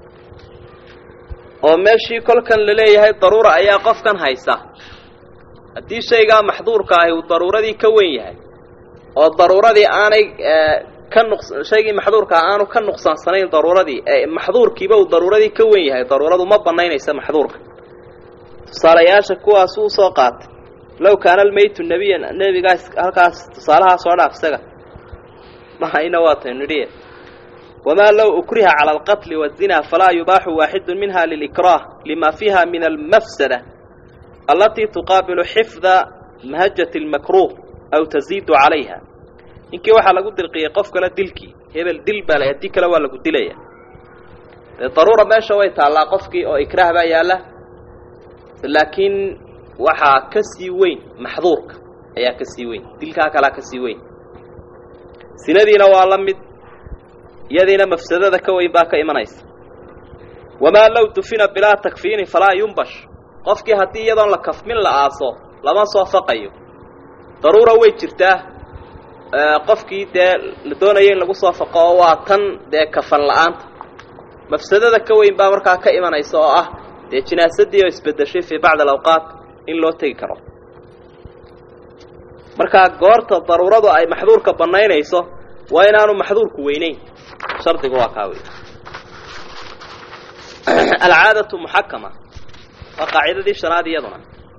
وماشي كل كان لليه هاي الضرورة أيها قف كان هايسا haddii shaygaa maxduurka ahi uu daruuradii ka weyn yahay oo daruuradii aanay shaygii maxduurka aanu ka nuqsaansanayn daruuradii maxduurkiiba uu daruuradii ka weyn yahay daruuradu ma banaynaysa maxduurka tusaalayaasha kuwaas uu soo qaatay low kaana almaytu nabiyan nabigaas halkaas tusaalaha soo dhaaf isaga mahayna waa tanriye وما لو أكره على القتل والزنا فلا يباح واحد منها للإكراه لما فيها من المفسدة التي تقابل حفظ مهجة المكروه أو تزيد عليها إنك واحد لقد دلقية قفك لا دلكي هبل دلبا لا يديك لا ولا قد دليا ضرورة ما شويت على قفك أو إكراه بقى له لكن وحا كسي وين محظورك أي كسي وين دلكا كلا كسي وين سندينا وعلمت يدينا مفسدة كوين باك إيمانيس وما لو دفن بلا تكفين فلا ينبش قفك هدي يدان لكف من لآصو لما صوفقيه ضرورة ويجرته قفك ده لدونيين لغو صوفقه واتن ده كفن لآن مفسدة كوين باوركا كإيمانيس ده جناسة دي ويسبدشي في بعض الأوقات إن لو تيكرو marka goorta daruuradu ay maxduurka banaynayso waa inaanu maxduurku weynayn shardigu waa kaawi al'aadatu muhakkama wa qaacidadii shanaadiyaduna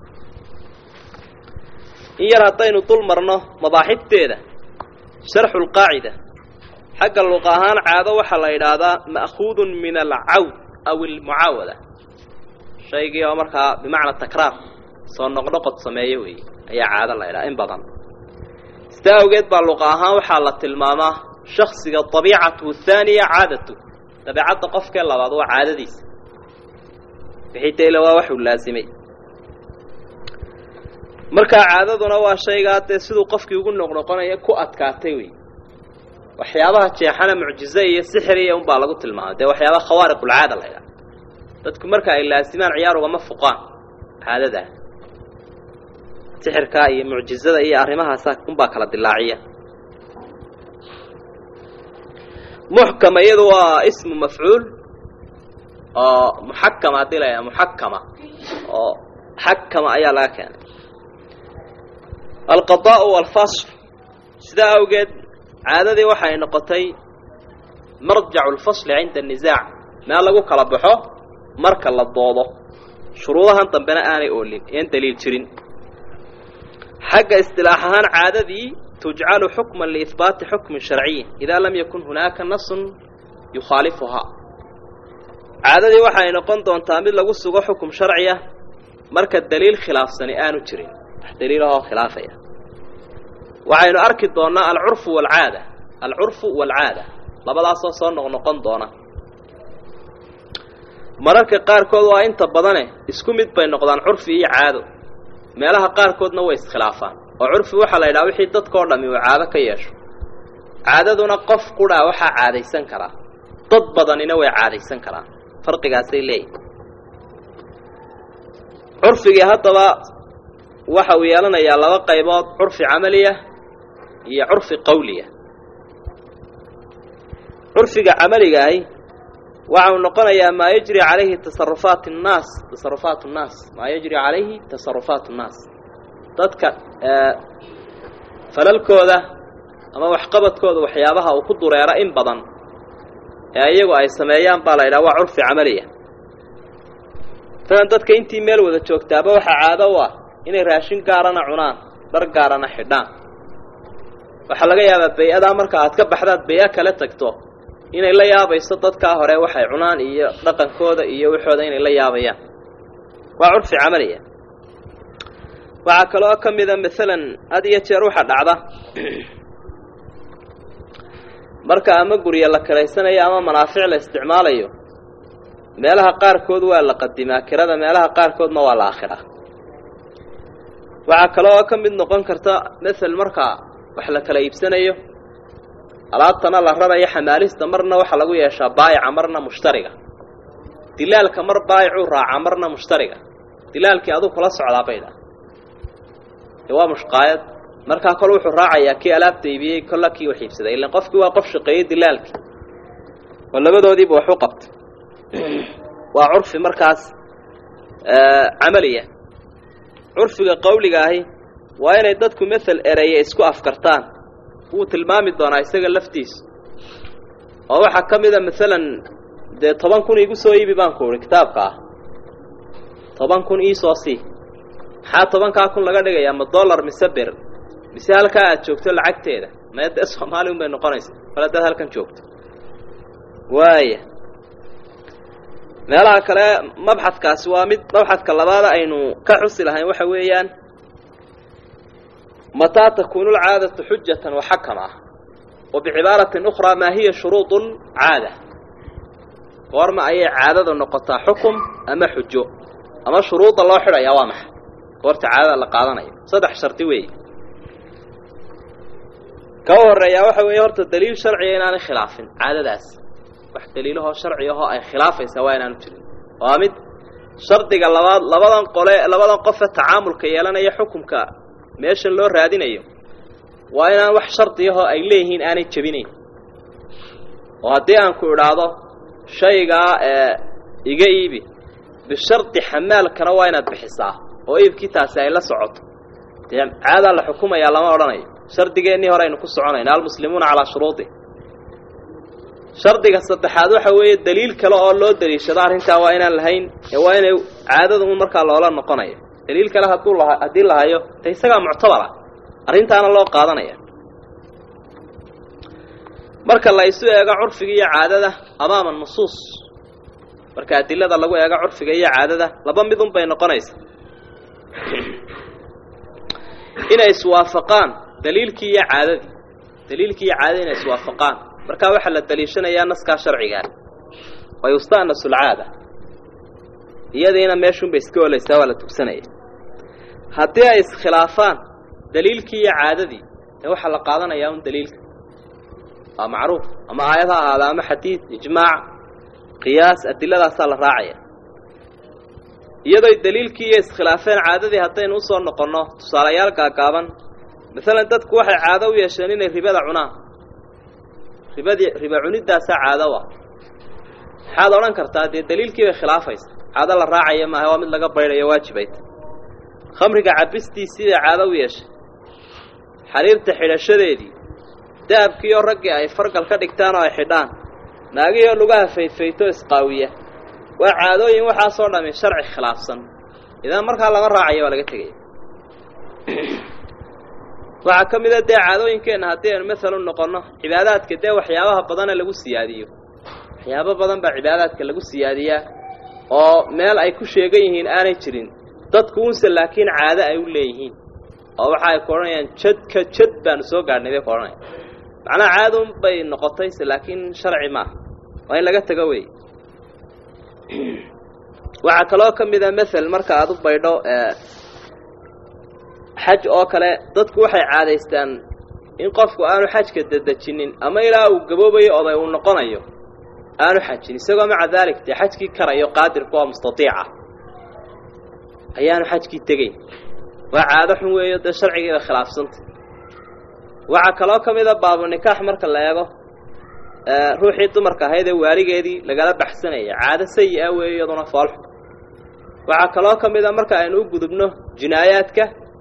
in yar hadaynu dul marno mabaaxibteeda sharh alqaacida xagga luqahaan caado waxa la yiraahdaa ma'khudun min al'aud aw almuawada shayga marka bimaana takraar soo noqnoqod sameeyo weey ayaa caado la yiraahdaa in badan استاوجد باللقاها وحالة الماما شخصي الطبيعة والثانية عادته طبيعة قفك الله بعض عادة ديس بحيث إلى وحي اللازمي مركا عادة نوع شيء قاعد سدو قفك يقول نقنقنا يكو أتكاتيوي وحيابها تشيحنا معجزية سحرية ومبالغة الماء ده وحيابها خوارق العادة لا تذكر مركا اللازمان عيار ومفقان هذا ده سحرك أي معجزة أي أرمها ساكن باكلة دلاعية محكمة يدوى اسم مفعول محكمة دلاية محكمة حكمة أي لكن القضاء والفصل سدا أوجد عادة وحي نقطي مرجع الفصل عند النزاع ما لقوا كلبحه مركل الضوضة شروطها انت بناء آني أولين ين دليل ترين حق اصطلاحها عادة تجعل حكما لإثبات حكم شرعي إذا لم يكن هناك نص يخالفها عادة وحي نقول دون تعمل لغو سوغو حكم شرعية مركة دليل خلاف سنئان ترين دليلها خلافية وحي نأركد دون العرف والعادة العرف والعادة لبدا صوصا نقول دون مركة قاركود وإنت بدنه اسكمت بين نقضان عرفي عادة meelaha qaarkoodna way iskhilaafaan oo curfi waxa la yiraahdo wixii dadka oo dhami caado ka yeesho caadaduna qof qura waxa caadeysan kara dad badanina way caadeysan karaan farqigaas ay leeyahay curfiga hadaba waxa uu yeelanayaa laba qaybood curfi amaliya iyo curfi qawliya curfiga amaliga ay waxa uu noqonayaa ma yajri عليه تصرفات الناس ما يجري عليه تصرفات الناس dadka falalkooda ama wax qabadkooda waxyaabaha uu ku dureera in badan ee iyagu ay sameeyaan baa la yiraahdaa curfi amaliya tan dadka intii meel wada joogtaaba waxa caado ah inay raashin gaarana cunaan dar gaarana xidhaan waxa laga yaabaa bay'ada marka aad ka baxdaad bay'a kala tagto inay la yaabayso dadka hore waxay cunaan iyo dhaqankooda iyo waxooda inay la yaabayaan waa curfi amaliya waxa kale oo kamida midalan adiga jeer waxa dhacda marka ama guriga la kaleysanayo ama manaafic la isticmaalayo meelaha qaar kood waa la qadimaa kirada meelaha qaar koodna waa la aakhira waxa kale oo kamid noqon karta midal marka wax la kala iibsanayo alaabtana la raraya xamaalista marna waxa lagu yeeshaa baayica marna mushtariga dilaalka mar baayicu raaca marna mushtariga dilaalkii adu kula socdaa bayda waa mushqaayad marka kale wuxuu raacayaa kii alaabta iibiyay kolakii wax iibsaday ilaa qofkii waa qof shaqeeyay dilaalkii walabadoodiiba wax u qabtay waa curfi markaas amaliya curfiga qawliga ahi waa inay dadku masal ereye isku afkartaan uu tilmaami doonaa isaga laftiisa oo waxa kamida midalan de 10,000 igu soo iibi baan ku oray kitaabka ah 10,000 ii soo si maxaa 10,000 laga dhigayaa ma dollar mise bir mise halka aad joogto lacagteeda meeda Soomaali un bay noqonaysaa falada halkan joogto waaya meelaha kale mabxadkaasi waa mid mabxadka labaad aynu ka xusi lahayn waxa weeyaan متى تكون العادة حجة وحكمة وبعبارة أخرى ما هي شروط العادة ورما أي عادة نقطة حكم أما حجة أما شروط الله حرى يوامح ورت عادة لقاضنا صدح شرطي كور يا وحوي ورت الدليل شرعي أنا خلاف عادة داس وح دليله شرعي هو أي خلاف سواء أنا نجري وامد شرطي قال لبضن قفة تعامل كيالنا يحكم كا meesha loo raadinayo waa inaan wax shartiyaho ay leeyihiin aanay jabinayn oo hadii aan ku iraado shayga iga iibi bisharti xamaalkana waa inaad bixisaa oo iibkiitaasi ay la socoto caada la xukumaya lama oranayo shardigeeni hore aynu ku soconayna almuslimuuna ala shuruudi shardiga saddexaad waxa weeye daliil kale oo loo daliishado arrinta waa inaan lahayn waa inay caadadu marka loola noqonayo دليل كلا هدي الله هيو تيسقى معتبرة أرنتانا الله قادنا يا مرك الله يسوي يجا عرف جي عادة أمام النصوص مرك أدلة الله يجا عرف جي عادة لبن بدون بين قنيس إن يسوافقان دليل كي عادة إن يسوافقان مرك واحد الدليل شنا يا نسك شرعي قال ويستأنس العادة iyadina meeshun bay iska walaystaa wala tugsanay hadii ay iskhilaafaan daliilkii iyo caadadii waxa la qaadanayaa un daliilka macruuf ama aayadaha hada ama xadiid ijmaac qiyaas adiladaas la raacaya iyadoo daliilkii iyo iskhilaafeen caadadii hadaynu soo noqono tusaalayaal gaagaaban midalan dadku waxay caado u yeesheen inay ribada cunaan riba cunidaas caado waa xaad oran kartaa daliilkii bay khilaafaysa عادة الراعية ما هو مثل قبل واجبات خمرك عبستي سيدة عادة ويش حرير تحيل الشديدي داب كيو رقي أي فرق الكدكتان أي حدان ناقيه لقاها فيتو إسقاوية وعادو يوحى صورنا من شرع خلاصا إذا مركا لغا الراعية ولا قتقي وعكم إذا دي عادو يمكن هاتين مثل النقرنا عبادات كده وحيابها بدانا لغو السيادية حيابها بدان بعبادات كاللغو السيادية oo meel ay ku sheegan yihiin aanay jirin dadku unse laakiin caado ay u leeyihiin oo waxa ay koranayaan jad baan soo gaarnay bay koranayaan macna caado bay noqotay laakiin sharci ma waa in laga tago way waxa kale oo kamid ah mesela marka aad u baydho xaj oo kale dadku waxay caadaystaan in qofku aanu xajka dadajinin ama ilaa uu gaboobayo oo uu noqonayo أنا حجني سوى مع ذلك تحجكي كرأي قادر قوة مستطيعة أيان حجكي تجي وعادة حموية الشرعي إلى خلاف سنت وعكلاكم إذا باب النكاح مرك الله يجو روحي تمرك هيدا واري جدي لقلب بحسنية عادة سيئة ويضنا فالح وعكلاكم إذا مرك أنو جذبنه جناياتك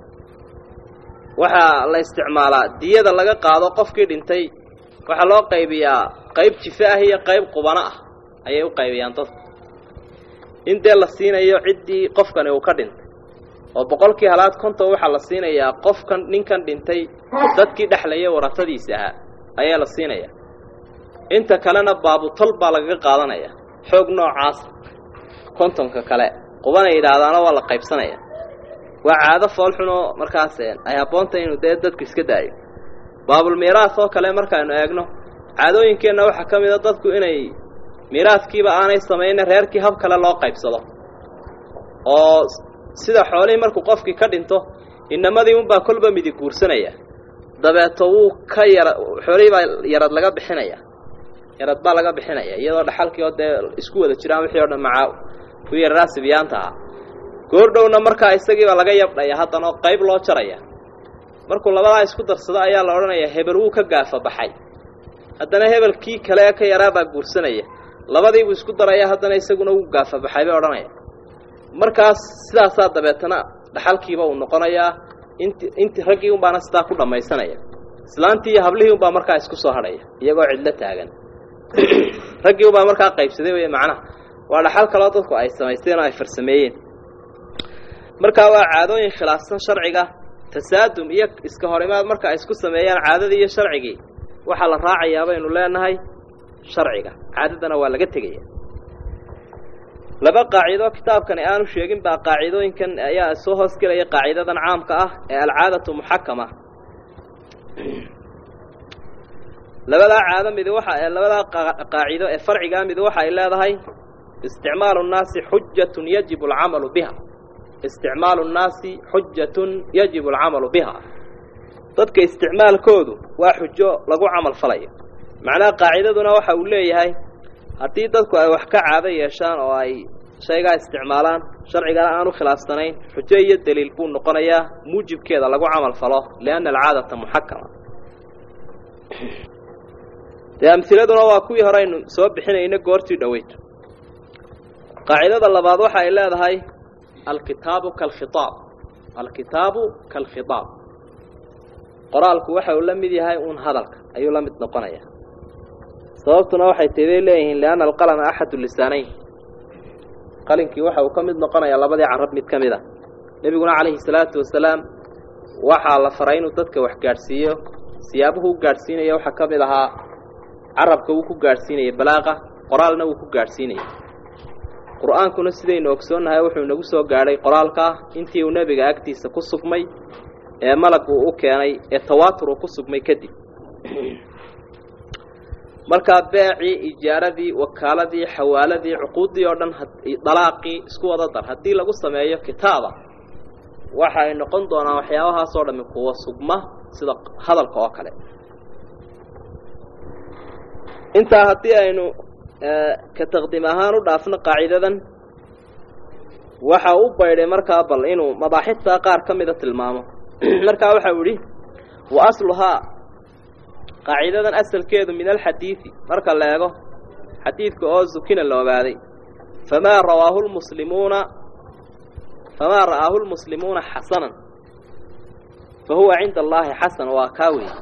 وح الله استعمالات دي هذا لقى قاضي قف كده انتي وحلا قيبيا قيب شفاء هي قيب قبناء أيه قيبيا انتص انت الله سينا يعدي قف كان يوكدن وبقول كي هلات كنت وحلا سينا يا قف كان نين كان دنتي ضدك دحلية ورتدي سها أيه الله سينا يا انت كلنا بابو طلب على قاضنا يا حق نوع عاص كنتم ككلاء قبنا إذا أنا والله قيب سنة يا وعادة فالحنو مركزين أيه بونتين وديدك إسكداي باب الميراث oo kale markaanu eegno caadooyinkeena waxa kamid ah dadku inay miiraadkiiba aanay sameeyeen reerkii hab kale loo qaybsado oo sida xoolihii markuu qofkii ka dhinto inamadii un baa kulba midi guursanaya dabeeto uu ka xoolihii baa yarad laga bixinaya iyadoo dhaxalkii oo isku wada jiraan wixii oo dhan macaa ku yaraasibiyaanta goordhowna markaa isagii baa laga yabdhaya haddana qayb loo jaraya markuu labada isku darsado ayaa la oranayaa hebel uu ka gaafa baxay haddana hebelkii kale ka yaraaba guursanaya labadii uu isku daraya haddana isaguna uu gaafa baxay bay oranaya markaas sidaas dabeetana dhaxalkiiba uu noqonayaa inti raggii un baana sidaa ku dhammaysanaya islaantii iyo hablihii un baa markaa isku soo hadhaya iyagoo cidlo taagan raggii un baa markaa qaybsaday wey macnaha waa dhaxal kaloo dadku ay samaysteen oo ay farsameeyeen markaa waa caadooyin khilaafsan sharciga tasaadum iyo iska horimaad marka ay isku sameeyaan caadadii iyo sharcigii waxaa la raacayaa baynu leenahay sharciga caadadana waa laga tegaya laba qaacido kitaabkani aanu sheegin baa qaacidooyinkan ayaa soo hoos gelaya qaacidadan caamka ah ee alcaadatu muxakama labada caado mid waxa labada qaacido ee farciga mid waxa ay leedahay isticmaalu الnaasi xujjatun yajibu alcamalu biha isticmaalu الnaasi xujjatun yajibu alcamalu biha dadka isticmaalkoodu waa xujo lagu camal falayo macnaha qaacidaduna waxa uu leeyahay haddii dadku ay wax ka caado yeeshaan oo ay shaygaa isticmaalaan sharcigana aanu khilaafsanayn xujo iyo daliil buu noqonayaa muujibkeeda lagu camal falo lianna alcaadata muxakama dee amhiladuna waa kuwii hore aynu soo bixinayna goortii dhoweyto qaacidada labaad waxa ay leedahay alkitaabu kalkhitaab qoraalku waxa uu la mid yahay uun hadalka ayuu la mid noqonayaa sababtuna waxay teeday leeyihiin lianna alqalama axadu lisaanayn qalinkii waxa uu ka mid noqonayaa labadii carab mid ka mid ah nebiguna calayhi salaatu wasalaam waxaa la faray inuu dadka wax gaadhsiiyo siyaabuhu u gaadhsiinaya waxaa ka mid ahaa carabka wuu ku gaadhsiinayay balaaqa qoraalna wuu ku gaadhsiinayay qur-aankuna sidaynu ogsoonnahay wuxuu inagu soo gaadhay qoraalkaa intii uu nebiga agtiisa ku sugmay ee malag uu u keenay ee tawaatur uu ku sugmay kadib markaa beecii ijaaradii wakaaladii xawaaladii cuquuddii oo dhan dalaaqii isku wada dar haddii lagu sameeyo kitaaba waxa ay noqon doonaan waxyaabahaasoo dhammi kuwa sugma sida hadalka oo kale intaa haddii aynu ka taqdiim ahaan u dhaafno qaacidadan waxa u baydhay markaa bal inuu mabaaxiftaa qaar ka mida tilmaamo markaa waxa uu yidhi wa asluhaa qaacidadan asalkeedu min alxadiidi marka la eego xadiidka oo zukina la ogaaday famaa ra'aahu lmuslimuuna xasanan fa huwa cinda allaahi xasan waa kaa wey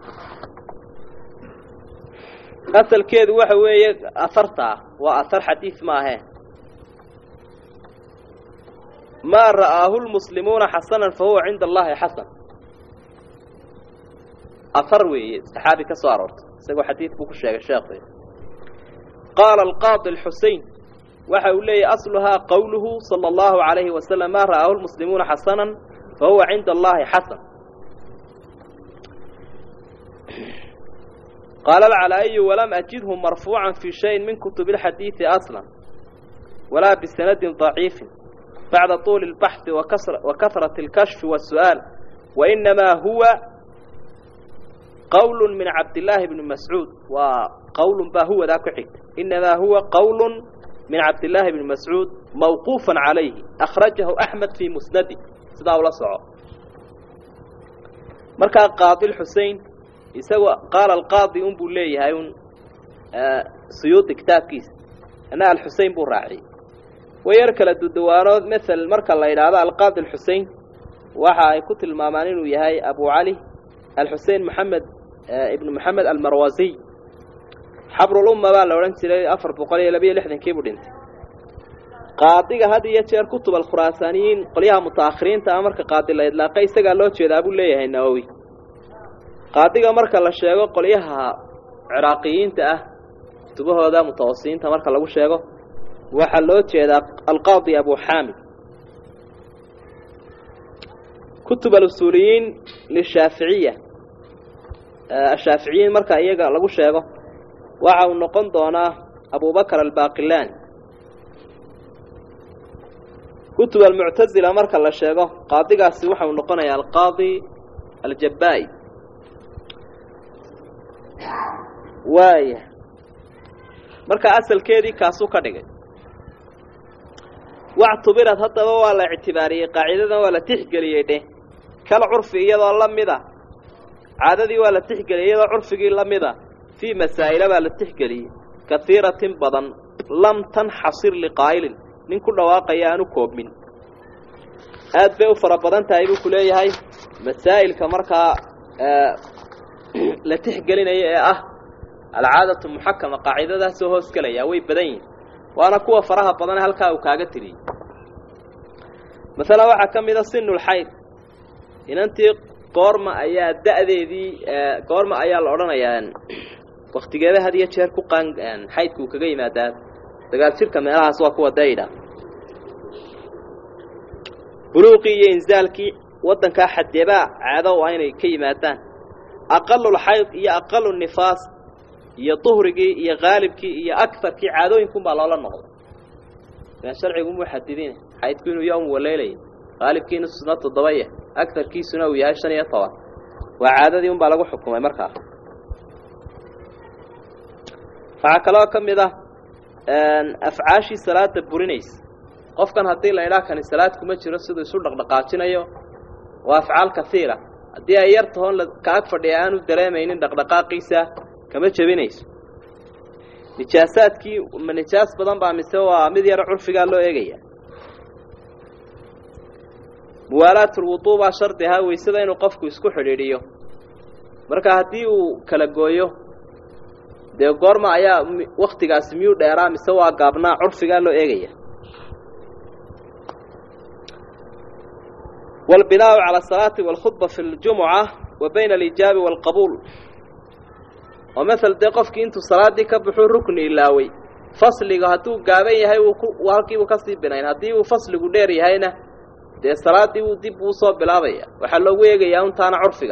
asalkeedu waxa weeye ahartaa waa ahar xadiid maahee maa ra'aahu lmuslimuuna xasanan fa huwa cinda allaahi xasan ahar weeye saxaabi ka soo aroortay isagoo xadiid buu ku sheegay sheekhu qaala alqaadi alxusein waxa uu leeyahy asluhaa qowluhu sala allahu calayhi wasalam maa ra'aahu lmuslimuuna xasanan fa huwa cinda allaahi xasan qaala alcalaa'iyu walam ajidhu marfuucan fii shayin min kutubi alxadiidi aslan walaa bisanadin daciifin bacda tuuli اlbaxthi wa kahrati اlkashfi waasu'aal wainamaa huwa qowl min cabdillaahi bni mascuud waa qowlun baa huwadaa ku xigta inamaa huwa qowl min cabdillaahi bni mascuud mawquufan calayhi akhrajahu axmed fii musnadi sidaa ula soco markaa qaadi lxusein isagoo qaala alqaadi un buu leeyahay un suyuudi kitaabkiisa ana alxusein buu raaciyey wayar kala dudawaanood mael marka la yidhaahdo alqaadi alxusein waxa ay ku tilmaamaan inuu yahay abu cali alxusein maxamed ibnu maxamed almarwasiy xabrulumma baa la odhan jiray 462 buu dhintay qaadiga had iyo jeer kutub alkhuraasaaniyiin qolyaha mutaakhiriinta ah marka qaadi la idlaaqay isagaa loo jeedaa buu leeyahay nawowi qaadiga marka la sheego qolyaha ciraaqiyiinta ah kutubahooda mutawasisiinta marka lagu sheego waxaa loo jeedaa alqaadi abu xaamid kutub alusuuliyiin lishaaficiya ashaaficiyiin marka iyaga lagu sheego waxa uu noqon doonaa abubakar albaqilani kutub almuctazila marka la sheego qaadigaasi waxa uu noqonayaa alqaadi aljabba'i waaya marka asalkeedii kaasuu ka dhigay wactubirad haddaba waa la ictibaariyey qaacidadan waa la tixgeliyey dheh kal curfi iyadoo la mida caadadii waa la tixgeliyey iyadoo curfigii la mida fii masaa'ila baa la tixgeliyey kaiiratin badan lam tanxasir liqaa'ilin nin ku dhawaaqaya aanu koobmin aad bay u farabadan tahay buu ku leeyahay masaa'ilka markaa la tixgelinayo ee ah alcaadatu muxakama qaacidadaas oo hoos galaya way badan yihiin waana kuwa faraha badan halkaa uu kaaga tiriyay مثلا waxa kamida sinul hayd inantii qoorma ayaa da'deedii qoorma ayaa la oranayaa waqtigeeda hadiya jeer ku qaan haydku kaga yimaadaa dagaal jirka meelahaas waa kuwa dayda buluuqi iyo inzaalki wadanka xadeeba caado waa inay ka yimaadaan aqalul hayd iyo aqalul nifaas iyo tuhrigi iyo qaalibki iyo aktarki caadooyinku baa loola noqdo sharcigu muxaddidiin haydku inuu yawm waleelay qaalibkiina sunnada todobaya aktarkiisuna uu yahay 15 waa caadadii baa lagu xukumay markaa waxa kale oo kamid ah afcaashi salaada burinays qofkan hadii la ilaa kan salaad kuma jiro sidoo isu dhaqdhaqaajinayo waa afcaal kathira hadii ay yartoon ka ag fadhiyaan u dareemaynin dhaqdhaqaaqiisa kama jabinayso nijaasaadkii ma nijaas badan baa mise waa mid yar curfiga loo eegaya muwaalaatul wuduuba shardiha weysada inuu qofku isku xidhiidhiyo marka hadii uu kala gooyo de goorma ayaa waqtigaas miyuu dheeraa mise waa gaabnaa curfiga loo eegaya والبناء على الصلاة والخطبة في الجمعة وبين الإجاب والقبول ومثل دقفك انتو صلاة دي كبحو ركن إلاوي فصل هاتو قابين هاي وهالكي وكسيب بناين هاتيو فصل قديري هاينا دي الصلاة دي وديب وصوب بلابية وحلو ويقى ياون تانا عرفك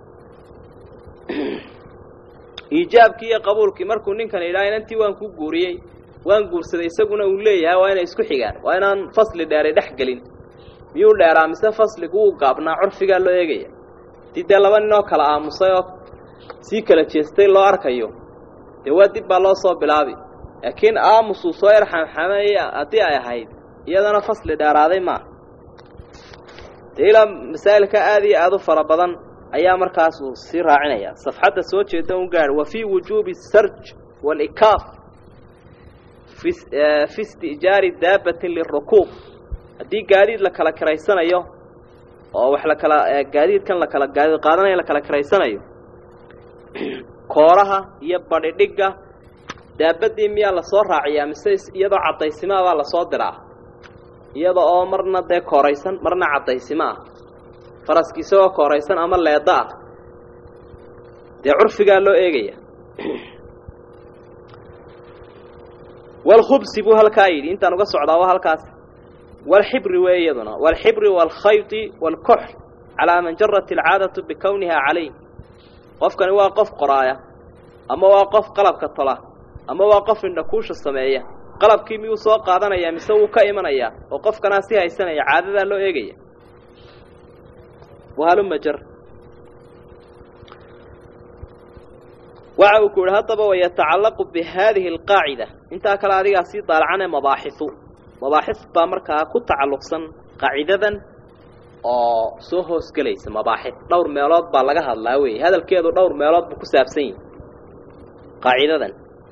إيجابك يا قبولك مركو ننكن إلاين انتي وانكو قوريي وانكو سديساقنا أوليها وانا اسكو حيقان وانا فصل داري دحقلين miyuu dheeraa mise fasligu uu gaabnaa curfiga loo eegaya tidee laba nin oo kala aamusay oo si kala jeestay loo arkayo de waa dib baa loo soo bilaabi laakiin aamusu soo yarxamxamay hadii ay ahayd iyadana fasli dheeraaday ma ila masaalka aad u fara badan ayaa markaas uu si raacinaya safxada soo jeeda uu gaar wa fi wujubi sarj wal ikaf fi istijari dabbatin lirukub hadii gaadiid la kala kareysanayo oo wax la kala gaadiidkan la kala gaadiid qaadanayo la kala kareysanayo kooraha iyo badhidhiga daabadii miya la soo raaciyaa mise iyadoo cadaysima baa la soo diraa iyada oo marna de kooreysan marna cadaysima faraskiisa oo kooreysan ama leeda de curfiga loo eegaya wal khubsi bu halkaayid inta uga socdaa waa halkaas والحبر ويدنا والحبر والخيط والكحل على من جرت العادة بكونها عليه قف كان واقف قراية أما واقف قلب كالطلاة أما واقف النكوش السمائية قلب كيمي وسوق هذا يا مسوي كائما يا وقف كان سيها السنة عادة لو إيجي وهلم مجر وعو كل هطب ويتعلق بهذه القاعدة انت أكل هذه أسيط عن مباحثه مباحث بامركا ku tacalluqsan qaacidadan oo soo hoos galaysa mabaaxith dhowr meelood baa laga hadlaa way hadalkeedu dhowr meelood ku saabsan yahay qaacidadan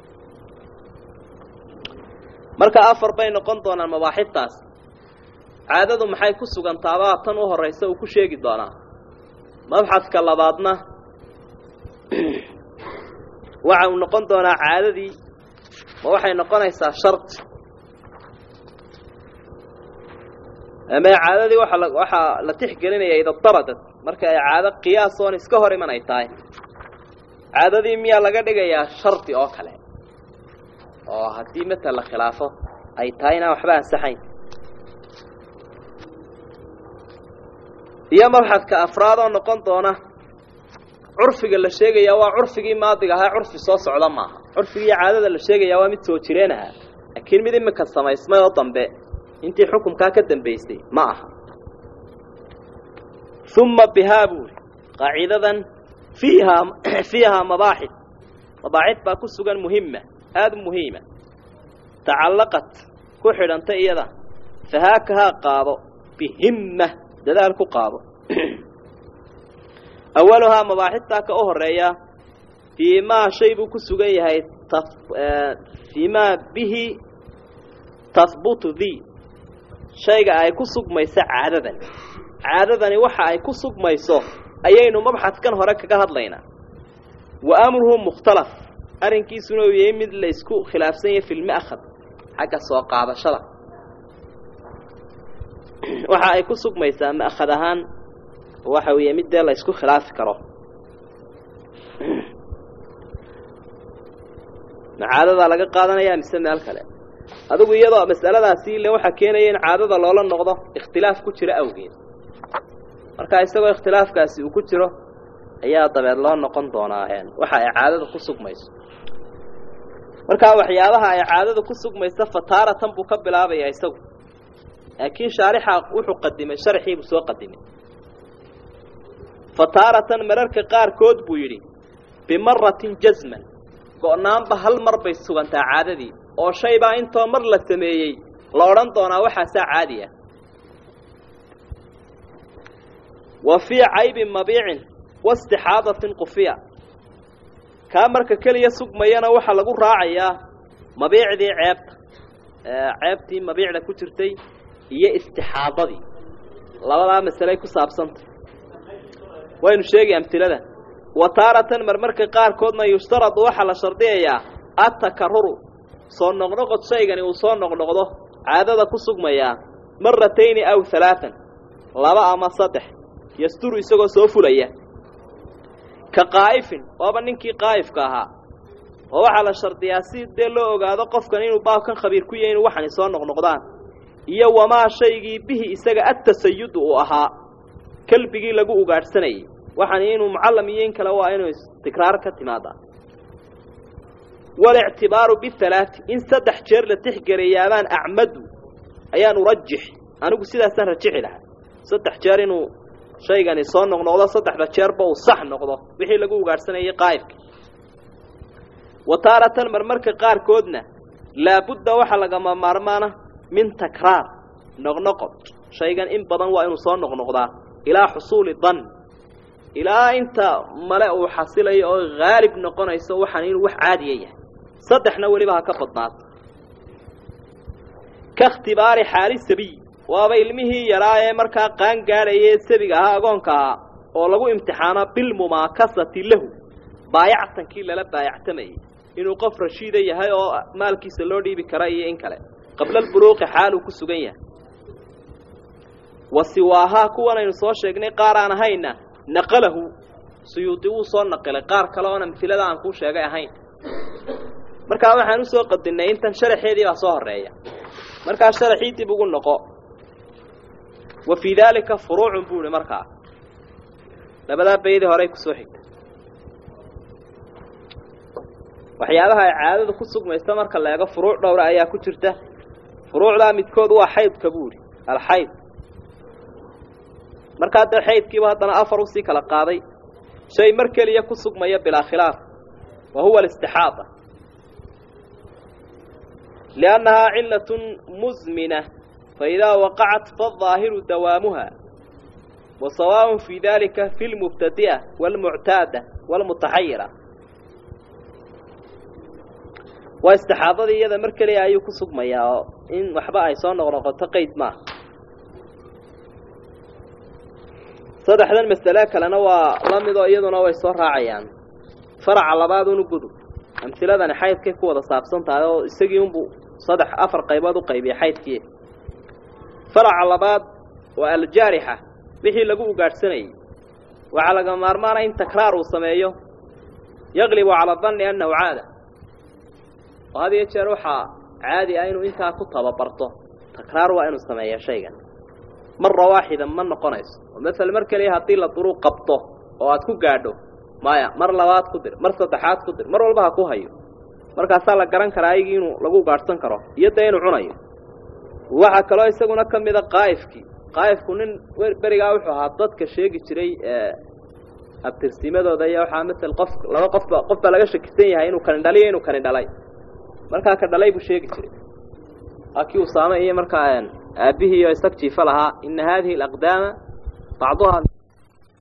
marka afar bay noqon doonaan mabaaxithtaas caadadu maxay ku sugan taabaa tan u horeysa uu ku sheegi doonaa mabxathka labaadna waxa uu noqon doonaa caadadii waxay noqonaysaa shart أما عادة وحا لتحقلنا إذا اضطردت مركا عادة قياسون اسكهر من أيتاي عادة دي ميا لقد يا شرطي أوكلا هدي مثل خلافة أيتاينا وحبها سحين يا مبحث كأفراد ونقنطونا عرفي اللي شيء يوا عرفي ماضي ها عرفي صوص علماء عرفي عادة اللي شيء يوا متوترينها أكيد مدي مكسمة اسمه وطنبه انت حكم كاكدن بيستي معها ثم بهابور قاعدة فيها مباحث باكو سوغان مهمة هذا مهمة تعلقت كحر انت ايضا فهاكها قابو بهمة دلالك قابو أولها مباحث تاك أهرية فيما شيء كسوغي فيما به تثبت ذي shayga ay ku sugmayso caadadani waxa ay ku sugmayso ayaynu mabxadkan hore kaga hadlaynaa wa amruhu mukhtalaf arrinkiisuna uu yahay mid la isku khilaafsan yahay fil ma'khad xagga soo qaadashada waxa ay ku sugmaysaa ma'khad ahaan waxa uu yahay mid la isku khilaafi karo caadada laga qaadanaya mise meel kale adigu iyadoo mas'aladaasi le waxa keenaya in caadada loola noqdo ikhtilaaf ku jira awgeed marka isagoo ikhtilaafkaasi uu ku jiro ayaa dabeed loo noqon doonaa waxa ay caadada ku sugmayso marka waxyaabaha ay caadada ku sugmayso fataaratan buu ka bilaabaya isagu laakiin shaarixa wuxuu qadimay sharxii buu soo qadimay fataaratan mararka qaar kood buu yiri bimaratin jazman go'naanba hal mar bay sugantaa caadadii oo shay baa intoo mar la sameeyay la oran doonaa waxa saa caadi ah wa fi ayb mabi'in wastihadatin qufiya ka marka kaliya sugmayana waxa lagu raacayaa mabiicdii ceebtii mabiicda ku jirtay iyo istihadadii labada mas'alay ku saabsantay waynu sheegay amtilada وتارة مرمرك قار كودنا يشترط وحل شرطية التكرر صون نغنقض شيئا وصون نغنقضه عادة كسوق مياه مرتين أو ثلاثا لبا أما سطح يستر يسوق سوفلية كقائف وابننكي قائف كاها وحل شرطية سيد دلو هذا قف كنين وباو كان خبير كويين وحن صون نغنقضان يوما شيء به إساق التسيد وأها كلبي لقو قار سني waxaan inuu macallimiin kala waa inuu istikraar ka timaada wal i'tibaaru bi thalath in saddex jeer la tixgeliyaan a'madu ayaan urajih anigu sidaas aan rajixi lahaa saddex jeer inuu shaygani soo noqdo saddexda jeer ba uu sax noqdo wixii lagu ugaarsanayay qaayibka wataaratan marmarka qaar koodna la budda waxa laga maarmaana min takraar noqnoqod shaygan in badan waa inuu soo noqnoqdaa ilaa xusuuli dhan ilaa inta mala uu xasilay oo gaalib noqonayso waxaan inuu wax caadi yahay saddexna waliba ka badnaad ka ikhtibaari xaali sabi waaba ilmihii yaraaye markaa qaan gaarayay sabiga agoonka oo lagu imtixaana bil mumaakasati lahu baayactankii lala baayactamay inuu qof rashiid yahay oo maalkiisa loo dhiibi kara iyo in kale qabla buluuqi xaalu ku sugan yahay wasiwaaha kuwan aynu soo sheegnay qaar aan hayna نقله سيوطي وصل نقله قار كلامنا مثل هذا عن كل شيء هين مركا waxaan u soo qadinay intan sharaxeedii baa soo horeeya marka sharaxiiti bugu noqo wa fi dhalika furuuc buule marka labada beeyada hore ku soo xigta waxyaabaha caadada ku sugmaysta marka la eego furuuc dhowr ayaa ku jirta furuucda midkood waa xaydka buuli al xayd marka hada xaydkiiba hadana afar u sii kala qaaday shay markaliya ku sugmaya bila khilaaf wa huwa al-istihada لأنها علة مزمنة فإذا وقعت فالظاهر دوامها وسواء في ذلك في المبتدئة والمعتادة والمتحيرة واستحاضة إذا مركلي أيو كسوق مياه إن وحبا أيسان ورغة تقيد معه صدح ذا المسألة كلنا ولمضوا أيضنا ويصور راعيان فرع على بعض ونقدو أمثلة ذا نحايد كيف هو ذا صابسان تعالوا استجيون بو صدح أفر قيباد وقيبي حايد كيه فرع على بعض والجارحة بحي لقوه قارسني وعلى قمارمانا إن تكرار وصميه يغلب على الظن أنه عادة وهذه يتشروحها عادي أينو إنتا كتها ببرطه تكرار وأنه صميه شيئا مرة واحدة من نقنيس ومثل مركلي هطيل الطرق قبطه وأتكو قاعدو مايا مر لوات قدر مر صدحات قدر مر والبها كوهيو markaasaa la garan karaa ayigi inuu lagu gaarsan karo iyada inuu cunayo waxa kale oo isaguna kamida qaayifku nin bariga wuxuu ahaa dadka sheegi jiray abtirsimadooda iyo waxa midal laba qof laga shakisan yahay inuu kan dhalay markaa ka dhalay buu sheegi jiray akii uu saamay iyo markaa aabihi iyo isagtii falaha in hadhihi al-aqdama ba'daha